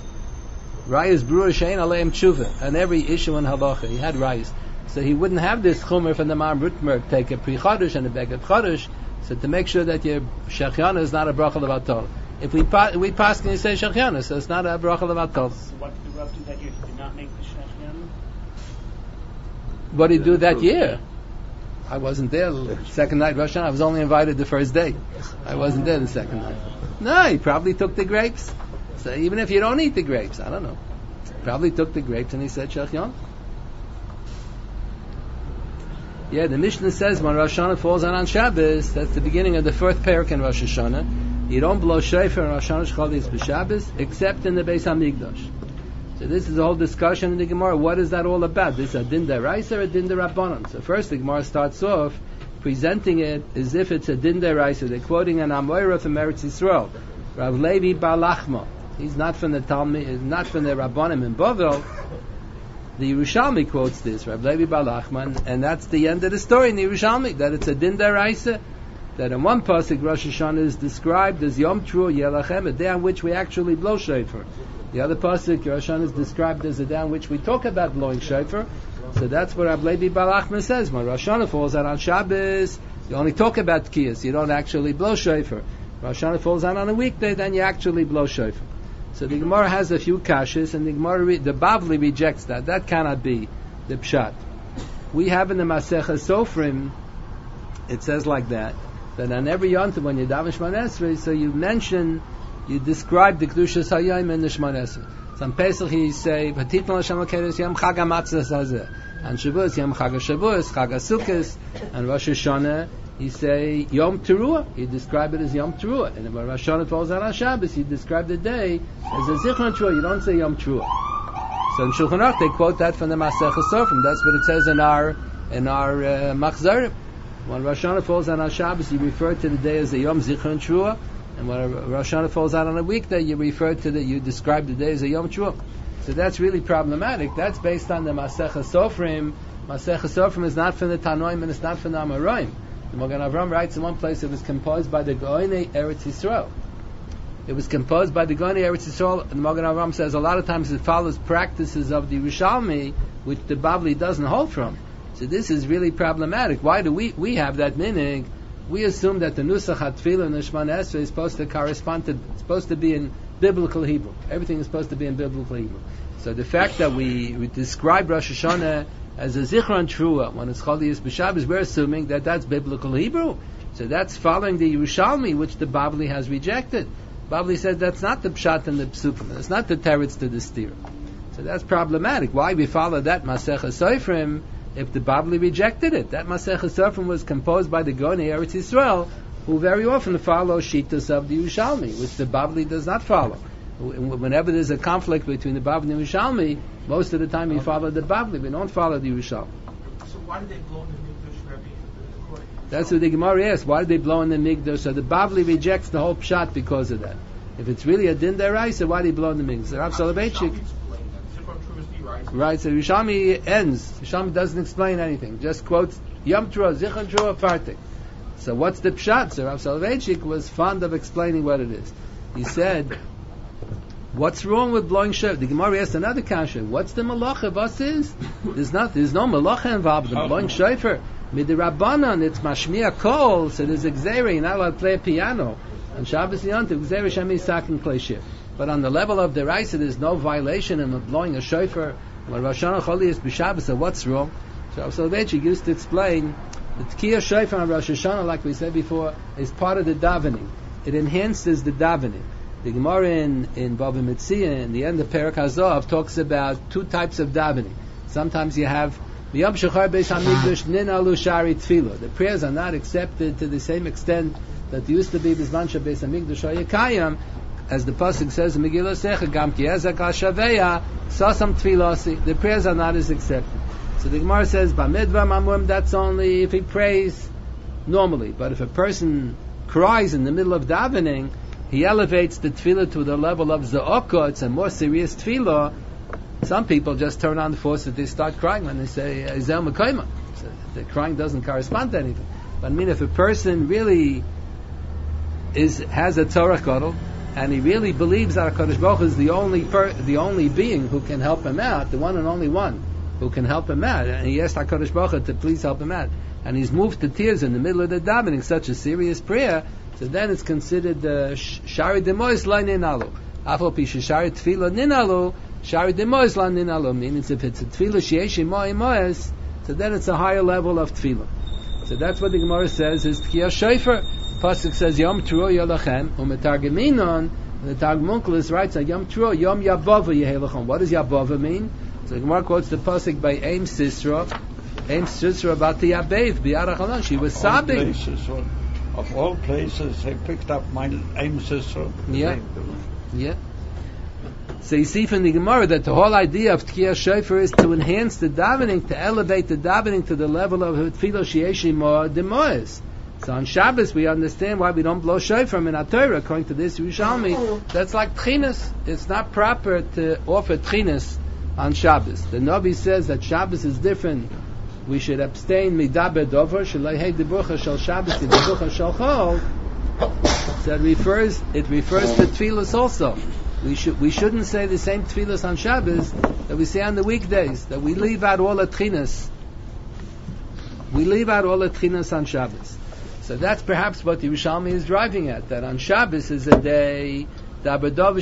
brewer shein aleim tshuva, and every issue in halacha he had rayas. So he wouldn't have this chumer from the Maam Rutmerg, take a pre chodesh and a beged chodesh. So to make sure that your shechiana is not a bracha levatol. If we pass and you say shechiana, so it's not a bracha levatol. So what did the Rav do that year? He did not make the shechiana? What did he do that year? I wasn't there the second night Rosh Hashanah. I was only invited the first day. I wasn't there the second night. No, he probably took the grapes. So even if you don't eat the grapes, I don't know. Probably took the grapes and he said shechiana. Yeah, the Mishnah says when Rosh Hashanah falls on Shabbos, that's the beginning of the fourth parak in Rosh Hashanah. You don't blow shofar in Rosh Hashanah Shchalis b'Shabbos except in the Beis Hamikdash. So this is a whole discussion in the Gemara. What is that all about? This is a din deraisa or a din derabbanan? So first the Gemara starts off presenting it as if it's a din deraisa. They're quoting an Amoira from Eretz Yisrael, Rav Levi Bar Lachma. He's not from the Talmud, not from the Rabbanim in Bavel. The Yerushalmi quotes this, Rav Levi Bar Lachma, and that's the end of the story in the Yerushalmi, that it's a din deraisa. That in one pasuk Rosh Hashanah is described as Yom Tru Yelachem, a day on which we actually blow shofar. The other pasuk Rosh Hashanah is described as a day on which we talk about blowing shofar. So that's what Rav Levi Bar Lachma says. When Rosh Hashanah falls out on Shabbos, you only talk about tkiyas, you don't actually blow shofar. Rosh Hashanah falls out on a weekday, then you actually blow shofar. So the Gemara has a few kashas, and the Bavli rejects that. That cannot be the pshat. We have in the Masechah Sofrim, it says like that on every yontiv when you daven Shemona Esrei, so you describe the Kedushas Hayom in the Shemona Esrei. So on Pesach you say, V'titnu l'Hashem L'kedes Yom Chag HaMatzos Hazeh. On Shavuos, Yom Chag HaShavuos, Chag HaSukkos. And Rosh Hashanah, you say Yom Teruah. You describe it as Yom Teruah. And when Rosh Hashanah falls out on Shabbos, you describe the day as a Zichron Teruah. You don't say Yom Teruah. So in Shulchan Aruch, they quote that from the Masechah Sofrim. That's what it says in our Machzorim. When Rosh Hashanah falls out on Shabbos, you refer to the day as a Yom Zichron Teruah. And when Rosh Hashanah falls out on a weekday, you describe the day as a Yom Teruah. So that's really problematic. That's based on the Masechah Sofrim. Masechah Sofrim is not from the Tanoim and it's not from the Amoraim. The Magen Avram writes in one place it was composed by the Goinei Eretz Yisrael. It was composed by the Goinei Eretz Yisrael, and the Magen Avram says a lot of times it follows practices of the Yerushalmi, which the Bavli doesn't hold from. So this is really problematic. Why do we have that meaning? We assume that the Nusach HaTfilah and the Shemona Esrei is supposed to be in biblical Hebrew. Everything is supposed to be in biblical Hebrew. So the fact that we describe Rosh Hashanah as a Zichron Teruah when it's Chol Yis B'Shabbos, we're assuming that that's biblical Hebrew. So that's following the Yerushalmi, which the Bavli has rejected. Bavli said that's not the Pshat and the Psukim. It's not the Teretz to the Stira. So that's problematic. Why we follow that Masechah Sofrim if the Bavli rejected it? That Masechah Sofrim was composed by the Goinei Eretz Yisrael, who very often follow Shitas of the Yerushalmi, which the Bavli does not follow. Whenever there's a conflict between the Bavli and the Yerushalmi, most of the time we follow the Bavli, we don't follow the Yerushalmi. So why did they blow in the Mikdash, Rabbi? That's what the Gemara asks. Why did they blow in the Mikdash? So the Bavli rejects the whole Pshat because of that. If it's really a Din Deraisa, why did they blow in the Mikdash? So Rav Soloveitchik, right, so Yerushalmi ends. Yerushalmi doesn't explain anything. Just quotes Yom Teruah, Zichron Teruah, Fartik. So what's the Pshat? So Rav Soloveitchik was fond of explaining what it is. He said, what's wrong with blowing shofar? The Gemara asked another kasha. What's the malacha? What is? There's no malacha involved in blowing shofar. Midirabbanan, it's mashmiya kol, so there's a gzeira, you're not allowed to play a piano. On Shabbos Yontiv, gzeira shemi sakin kleshir. But on the level of the Raisa, there's no violation in blowing a shofar. When Rosh Hashanah Chol Yis B'Shabbos, so what's wrong? So Rav Soloveitchik used to explain the Tkiyah shofar on Rosh Hashanah, like we said before, is part of the davening. It enhances the davening. The Gemara in Bava Metzia, in the end of Perek HaZohav, talks about two types of davening. Sometimes you have Yom Shechar Beis HaMikdash Ninalu Shari Tefillah. The prayers are not accepted to the same extent that they used to be Bizman Beis HaMikdash Hayakayim, as the pasuk says in Megillah Secha, Gam Ki Ezek HaShaveya Sasam Tefilasi. The prayers are not as accepted. So the Gemara says, Bamidva Mamurim, that's only if he prays normally. But if a person cries in the middle of davening, he elevates the tefillah to the level of za'okah. It's a more serious tefillah. Some people just turn on the faucet, they start crying when they say Ezel Mekayma. So the crying doesn't correspond to anything. But I mean, if a person really has a Torah Kodel, and he really believes that HaKadosh Baruch Hu is the only being who can help him out, the one and only one who can help him out, and he asked HaKadosh Baruch Hu to please help him out, and he's moved to tears in the middle of the davening, such a serious prayer, so then it's considered Shari Demois La Ninalu. Afal Pi Shari Tefillah Ninalu, Shari Demois La Ninalu, meaning if it's a Tefillah Sheyesh Mo'i Mo'es, so then it's a higher level of Tefillah. So that's what the Gemara says is Tkiyah Shofar. Pasuk says Yom Teruah Yolachem, Umetargeminon, the Targum Onkelos writes that Yom Teruah Yom Yabava Yehelachon. What does Yabava mean? So the Gemara quotes the pasuk by Aim Sisra Bati Yabev Bi'arach Alon. She was sobbing. Of all places, they picked up my Aim Sisra. Yeah. So you see from the Gemara that the whole idea of Tkiyah Shofar is to enhance the davening, to elevate the davening to the level of Tefillah Sheyesh Mo Demois. So on Shabbos we understand why we don't blow shofar in our Torah, according to this Yerushalmi. That's like tchinas. It's not proper to offer tchinas on Shabbos. The Navi says that Shabbos is different. We should abstain midaber dover shelei hey dibucha shel Shabbos dibucha shel chol. So it refers to tefillas also. We shouldn't say the same tefillas on Shabbos that we say on the weekdays. That we leave out all the tchinas. We leave out all the tchinas on Shabbos. So that's perhaps what the Yerushalmi is driving at, that on Shabbos is a day, so you don't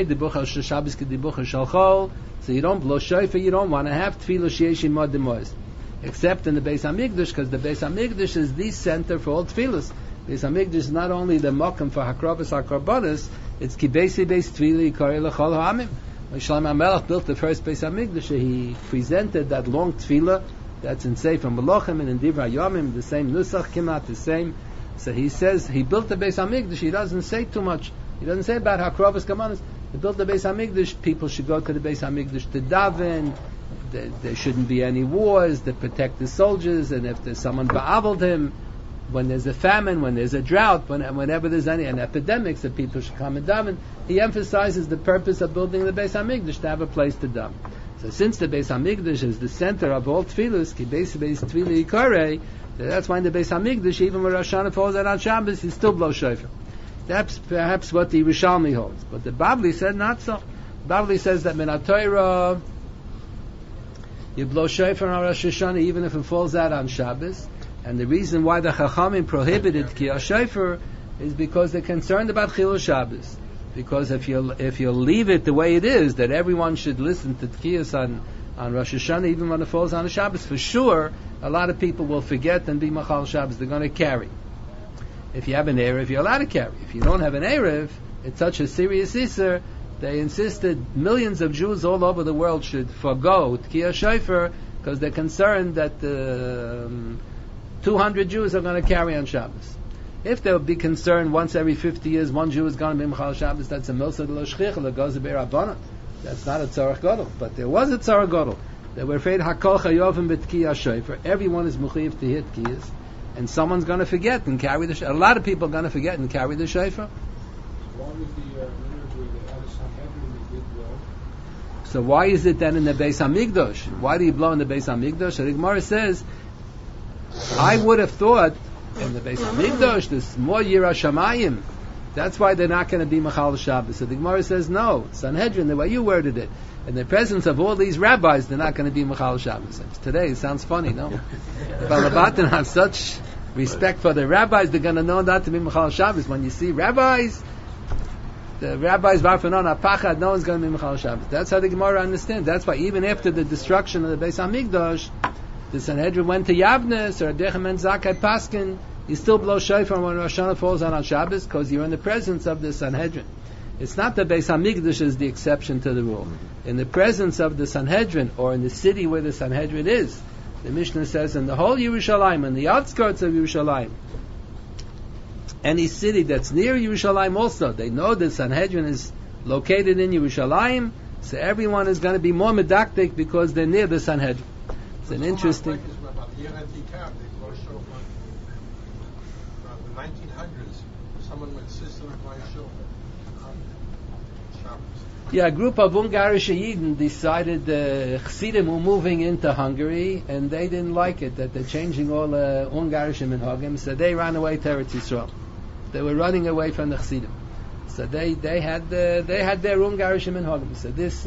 blow shofar, you don't want to have tefillah sheyesh imod demois. Except in the Beis HaMikdash, because the Beis HaMikdash is the center for all tefillahs. Beis HaMikdash is not only the mokum for Hakrovas HaKorbanos, it's Kibesi Beis Tefillah Yikari L'chol Ha'amim. When Shlomo HaMelech built the first Beis HaMikdash, he presented that long tefillah that's in Sefer Malachim and in Divrei Yomim, the same nusach kimat, the same. So he says he built the Beis HaMikdash. He doesn't say too much. He doesn't say about Hakrovas Kamanos. He built the Beis HaMikdash. People should go to the Beis HaMikdash to daven. There shouldn't be any wars. To protect the soldiers. And if there's someone ba'aveled him, when there's a famine, when there's a drought, whenever there's an epidemic, that people should come and daven. He emphasizes the purpose of building the Beis HaMikdash to have a place to daven. So since the Beis HaMikdash is the center of all tefillahs, ki Beis Tefillah Yikarei, that's why in the Beis HaMikdash, even when Rosh Hashanah falls out on Shabbos, he still blows shofar. That's perhaps what the Yerushalmi holds. But the Bavli said not so. Bavli says that min HaTorah, you blow shofar on Rosh Hashanah even if it falls out on Shabbos. And the reason why the Chachamim prohibited Tkiyah shofar is because they're concerned about Chilul Shabbos. Because if you leave it the way it is, that everyone should listen to Tkiyas on Rosh Hashanah even when it falls on a Shabbos, for sure a lot of people will forget and be Machal Shabbos. They're going to carry. If you have an Erev, you're allowed to carry. If you don't have an Erev, it's such a serious Isser, they insisted millions of Jews all over the world should forgo Tkiyah shofar because they're concerned that 200 Jews are going to carry on Shabbos. If they would be concerned once every 50 years one Jew is going to be Mechal Shabbos, that's a Milsa de L'Shchich, L'Goz Be'Rabbanan. That's not a Tzarech Gadol. But there was a Tzarech Gadol. They were afraid Hakol Chayovim B'Tkiyah shofar. Everyone is Mechuyev to hit Tkiyas. And someone's going to forget and carry the shofar. A lot of people are going to forget and carry the shofar. So why is it then in the Beis HaMikdash? Why do you blow in the Beis HaMikdash? The Gemara says, I would have thought in the Beis HaMikdash there's more Yirah Shamayim. That's why they're not going to be Machal Shabbos. So the Gemara says, no, Sanhedrin, the way you worded it, in the presence of all these rabbis, they're not going to be Machal Shabbos. Today it sounds funny, no? Balabatim have such respect for the rabbis, they're going to know not to be Machal Shabbos. When you see rabbis, the rabbis Varfanon Apachad, no one's going to be Machal Shabbos. That's how the Gemara understands. That's why even after the destruction of the Beis HaMikdash, the Sanhedrin went to Yavnes, or Dechem and Zakai Paskin, you still blow shofar when Rosh Hashanah falls on Shabbos, because you're in the presence of the Sanhedrin. It's not that Beis HaMikdash is the exception to the rule. In the presence of the Sanhedrin, or in the city where the Sanhedrin is, the Mishnah says in the whole Yerushalayim, in the outskirts of Yerushalayim, any city that's near Yerushalayim also, they know the Sanhedrin is located in Yerushalayim, so everyone is going to be more medaktik because they're near the Sanhedrin. It's an interesting... The 1900s, someone insisted on going shofar. Yeah, a group of Ungarische Yidden decided the Chassidim were moving into Hungary, and they didn't like it, that they're changing all the Ungarische Minhagim, so they ran away to Eretz Yisrael. They were running away from the Chassidim. So they had their Ungarische Minhagim. So this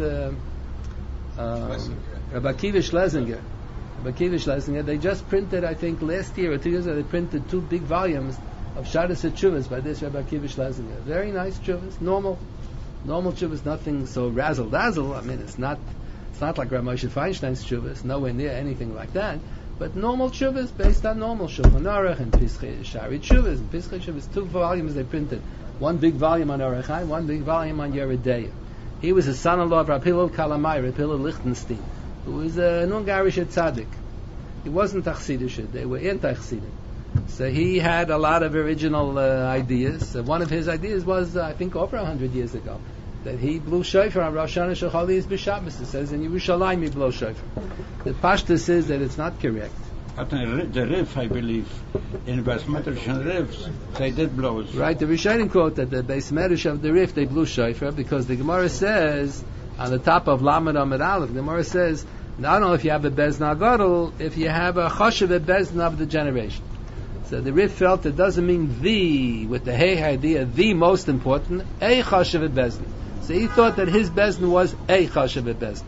Rabbi Akiva Schlesinger, they just printed, I think last year or 2 years ago, they printed 2 big volumes of Shadas Tshuvas by this Rabbi Akiva Schlesinger. Very nice Tshuvas, normal Tshuvas, nothing so razzle dazzle. I mean, it's not like Rav Moshe Feinstein's Tshuvas, nowhere near anything like that. But normal Tshuvas based on normal Shulchan Aruch and Pischei Shari Tshuvas and Pischei Tshuvas. 2 volumes they printed. 1 big volume on Orach Chaim, 1 big volume on Yeridea. He was a son-in-law of Rav Hillel Kalamai, Rav Hillel Lichtenstein, who was an Ungarish tzaddik. He wasn't Chassidische, they were anti-Chassidim. So he had a lot of original ideas. One of his ideas was, I think, over 100 years ago, that he blew shofar on Rosh Hashanah Shechali is b'Shabbos. It says in Yerushalayim he blow shofar. The Pashta says that it's not correct. But the Rif, I believe, in Beis Medrash and Rifs, they did blow it. Right, the Rishonim quote that the Beis Medrash of the Rif, they blew shofar, because the Gemara says, on the top of Lamed Amid Aleph, the Gemara says, not only if you have a Bezna Gadol, if you have a Choshev Bezna of the generation. So the Rif felt it doesn't mean the, with the Hey idea, the most important, a Choshev Bezna. So he thought that his Bezna was a Choshev Bezna.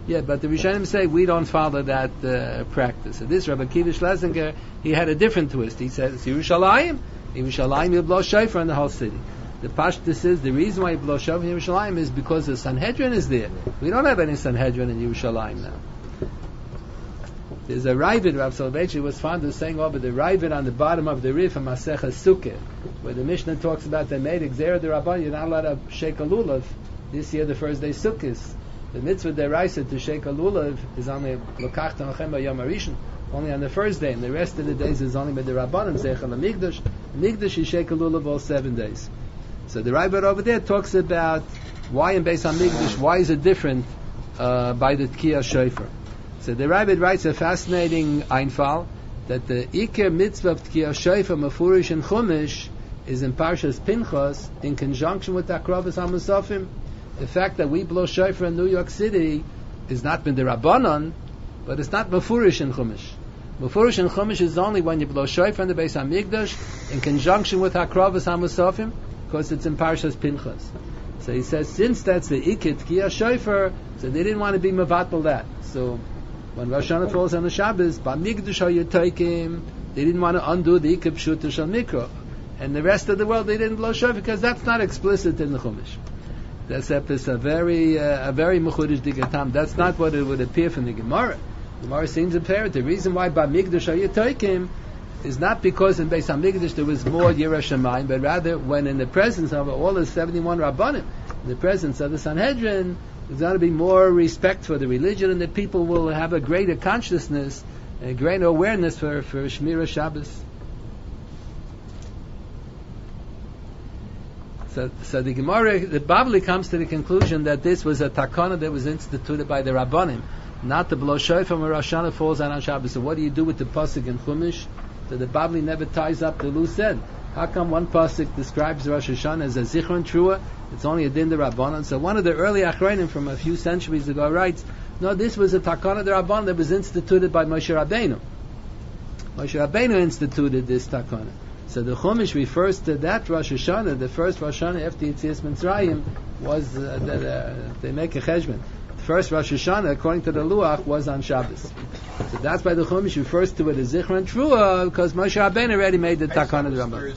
Yeah, but the Rishonim say we don't follow that practice. So this Rabbi Akiva Schlesinger, he had a different twist. He said, it's Yerushalayim. In Yerushalayim you blow shofar in the whole city. The Pashtus is, the reason why you blow shofar in Yerushalayim is because the Sanhedrin is there. We don't have any Sanhedrin in Yerushalayim now. There's a Ravid, Rav Soloveitchik was fond of saying over the Ravid on the bottom of the Rif of Masechah Sukkah, where the Mishnah talks about they made Gzera de Rabban, you're not allowed to shake a lulav this year, the first day Sukkot. The mitzvah deraisa to shake a lulav is only Lokach Tanachem B'Yom HaRishon, only on the first day, and the rest of the days is only with the Rabbanim, Zeichel HaMikdash. Mikdash you shake a lulav all 7 days. So the Ravid over there talks about why in Beis HaMikdash, why is it different by the Tkiyah Shofar. So the Ravid writes a fascinating Einfall that the Iker mitzvah of Tkiyah Shofar Mefurish and Chumash is in Parshas Pinchas in conjunction with Akrovas HaMusafim. The fact that we blow shofar in New York City is not been the Rabbanon, but it's not Mefurish in Chumash. Mefurish in Chumash is only when you blow shofar in the Beis HaMikdash in conjunction with Akrovas HaMusafim, because it's in Parshas Pinchas. So he says, since that's the Iker Tkiyah Shofar, so they didn't want to be mevatel that. So when Rosh Hashanah falls on the Shabbos, B'mikdash HaYotaykim, they didn't want to undo the Iker Pshuta Shel Mikro. And the rest of the world, they didn't blow shofar because that's not explicit in the Chumash. That's a very mechudish digatam. That's not what it would appear from the Gemara. The Gemara seems apparent. The reason why B'mikdash HaYotaykim is not because in Beis HaMikdash there was more Yirah Shamayim, but rather when in the presence of all the 71 Rabbanim, in the presence of the Sanhedrin, there's going to be more respect for the religion, and the people will have a greater consciousness, a greater awareness for Shmira Shabbos. So the Gemara, the Bavli comes to the conclusion that this was a takana that was instituted by the Rabbanim, not the blow shofar when Rosh Hashanah falls on Shabbos. So what do you do with the pasuk in Chumash? So the Bavli never ties up the loose end. How come one pasuk describes Rosh Hashanah as a zichron trua? It's only a din de Rabbanan. So one of the early achronim from a few centuries ago writes, no, this was a takana de Rabbanan that was instituted by Moshe Rabbeinu. Moshe Rabbeinu instituted this takana. So the Chumash refers to that Rosh Hashanah, the first Rosh Hashanah after Yetzias Mitzrayim was, they make a cheshbon. The first Rosh Hashanah, according to the Luach, was on Shabbos. So that's why the Chumash refers to it as Zichron Trua, because Moshe Rabbeinu already made the Takana de Rambam.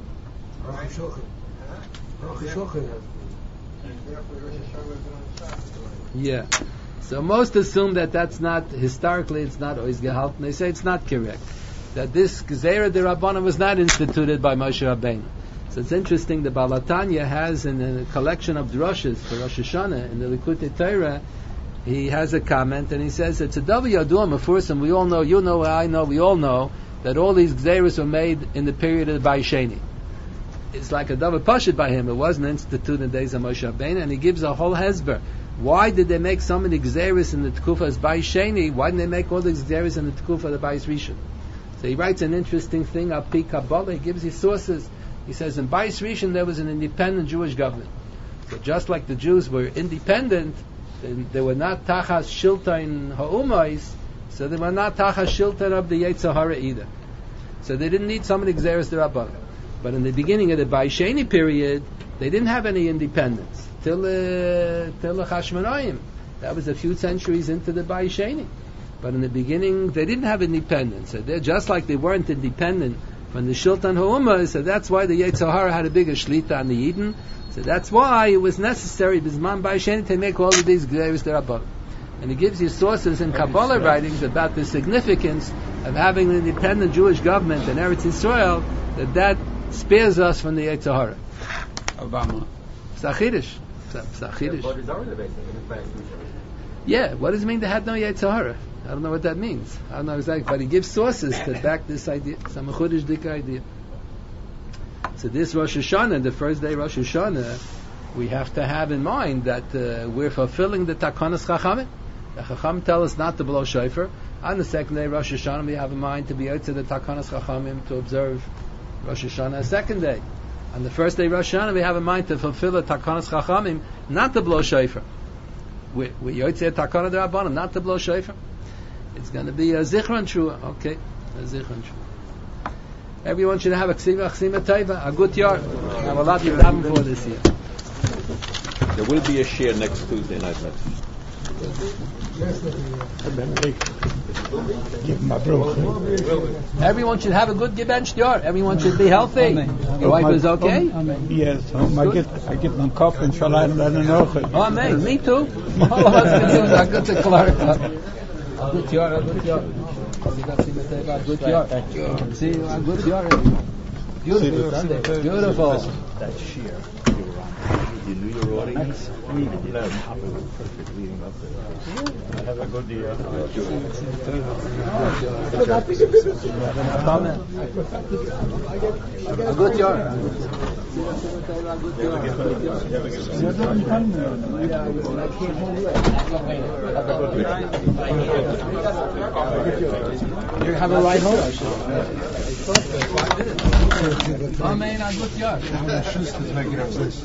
Yeah. So most assume that that's not, historically it's not always gehalten. They say it's not correct. That this Gezerah de Rabbanan was not instituted by Moshe Rabbeinu. So it's interesting, the Balatanya has in a collection of drushes for Rosh Hashanah, in the Likutei Torah, he has a comment, and he says, it's a Davi Yaduah Mefursim, we all know, you know, I know, we all know, that all these Gezerahs were made in the period of the Bai Sheni. It's like a Davi Pashit by him, it wasn't instituted in the days of Moshe Rabbeinu, and he gives a whole hezber. Why did they make so many Gezerahs in the Tekufa as Bai Sheni? Why didn't they make all the Gezerahs in the Tekufa of the Bai Rishon? So he writes an interesting thing, Api Kabbalah, he gives his sources. He says in Bais Rishon there was an independent Jewish government. So just like the Jews were independent, they were not Tachas Shilton Ha'umais, so they were not Tachas Shilton of the Yetzer Hara either. So they didn't need so many Gzeres de Rabbanan. But in the beginning of the Bai Sheni period, they didn't have any independence till the Chashmonaim. That was a few centuries into the Bai Sheni. But in the beginning, they didn't have independence. So they're just like they weren't independent from the Shilton Ha'umah, so that's why the Yetzer Hara had a bigger shlita on the Eden. So that's why it was necessary, Bisman Bai Sheni, to make all of these Gzeres D'Rabbanan. And he gives you sources in Kabbalah writings about the significance of having an independent Jewish government in Eretz Yisrael, that spares us from the Yetzer Hara. Obama. Psachidish. Yeah, what does it mean they had no Yetzer Hara? I don't know what that means. I don't know exactly, but he gives sources to back this idea. Some Chudish dik idea. So this Rosh Hashanah, the first day Rosh Hashanah, we have to have in mind that we're fulfilling the Takanas Chachamim. The Chacham tell us not to blow shofar. On the second day Rosh Hashanah, we have in mind to be out to the Takanas Chachamim to observe Rosh Hashanah a second day. On the first day Rosh Hashanah, we have in mind to fulfill the Takanas Chachamim, not to blow shofar. We Yotzei Takana D'Rabbanan, not to blow shofar. It's going to be a Zichron Trua. Okay, a Zichron Trua. Everyone should have a Ksima Taiva, a good yard. I will have you for this year. There will be a share next Tuesday night. Give him a broke. Everyone should have a good Geben Sh'yor. Everyone should be healthy. Your wife is okay? Yes, I get my cup and shall I learn noch. Oh, amen. Me too. All of us can use a good clarify. Good Yor, good Yor. Good Yor. See, a good Yor. Beautiful Sunday. Beautiful. That shear you were on. You knew your audience. And you did not have it perfect leading up to it. Have a good year. A good Yor. You have a ride home? Amen, a good Yor.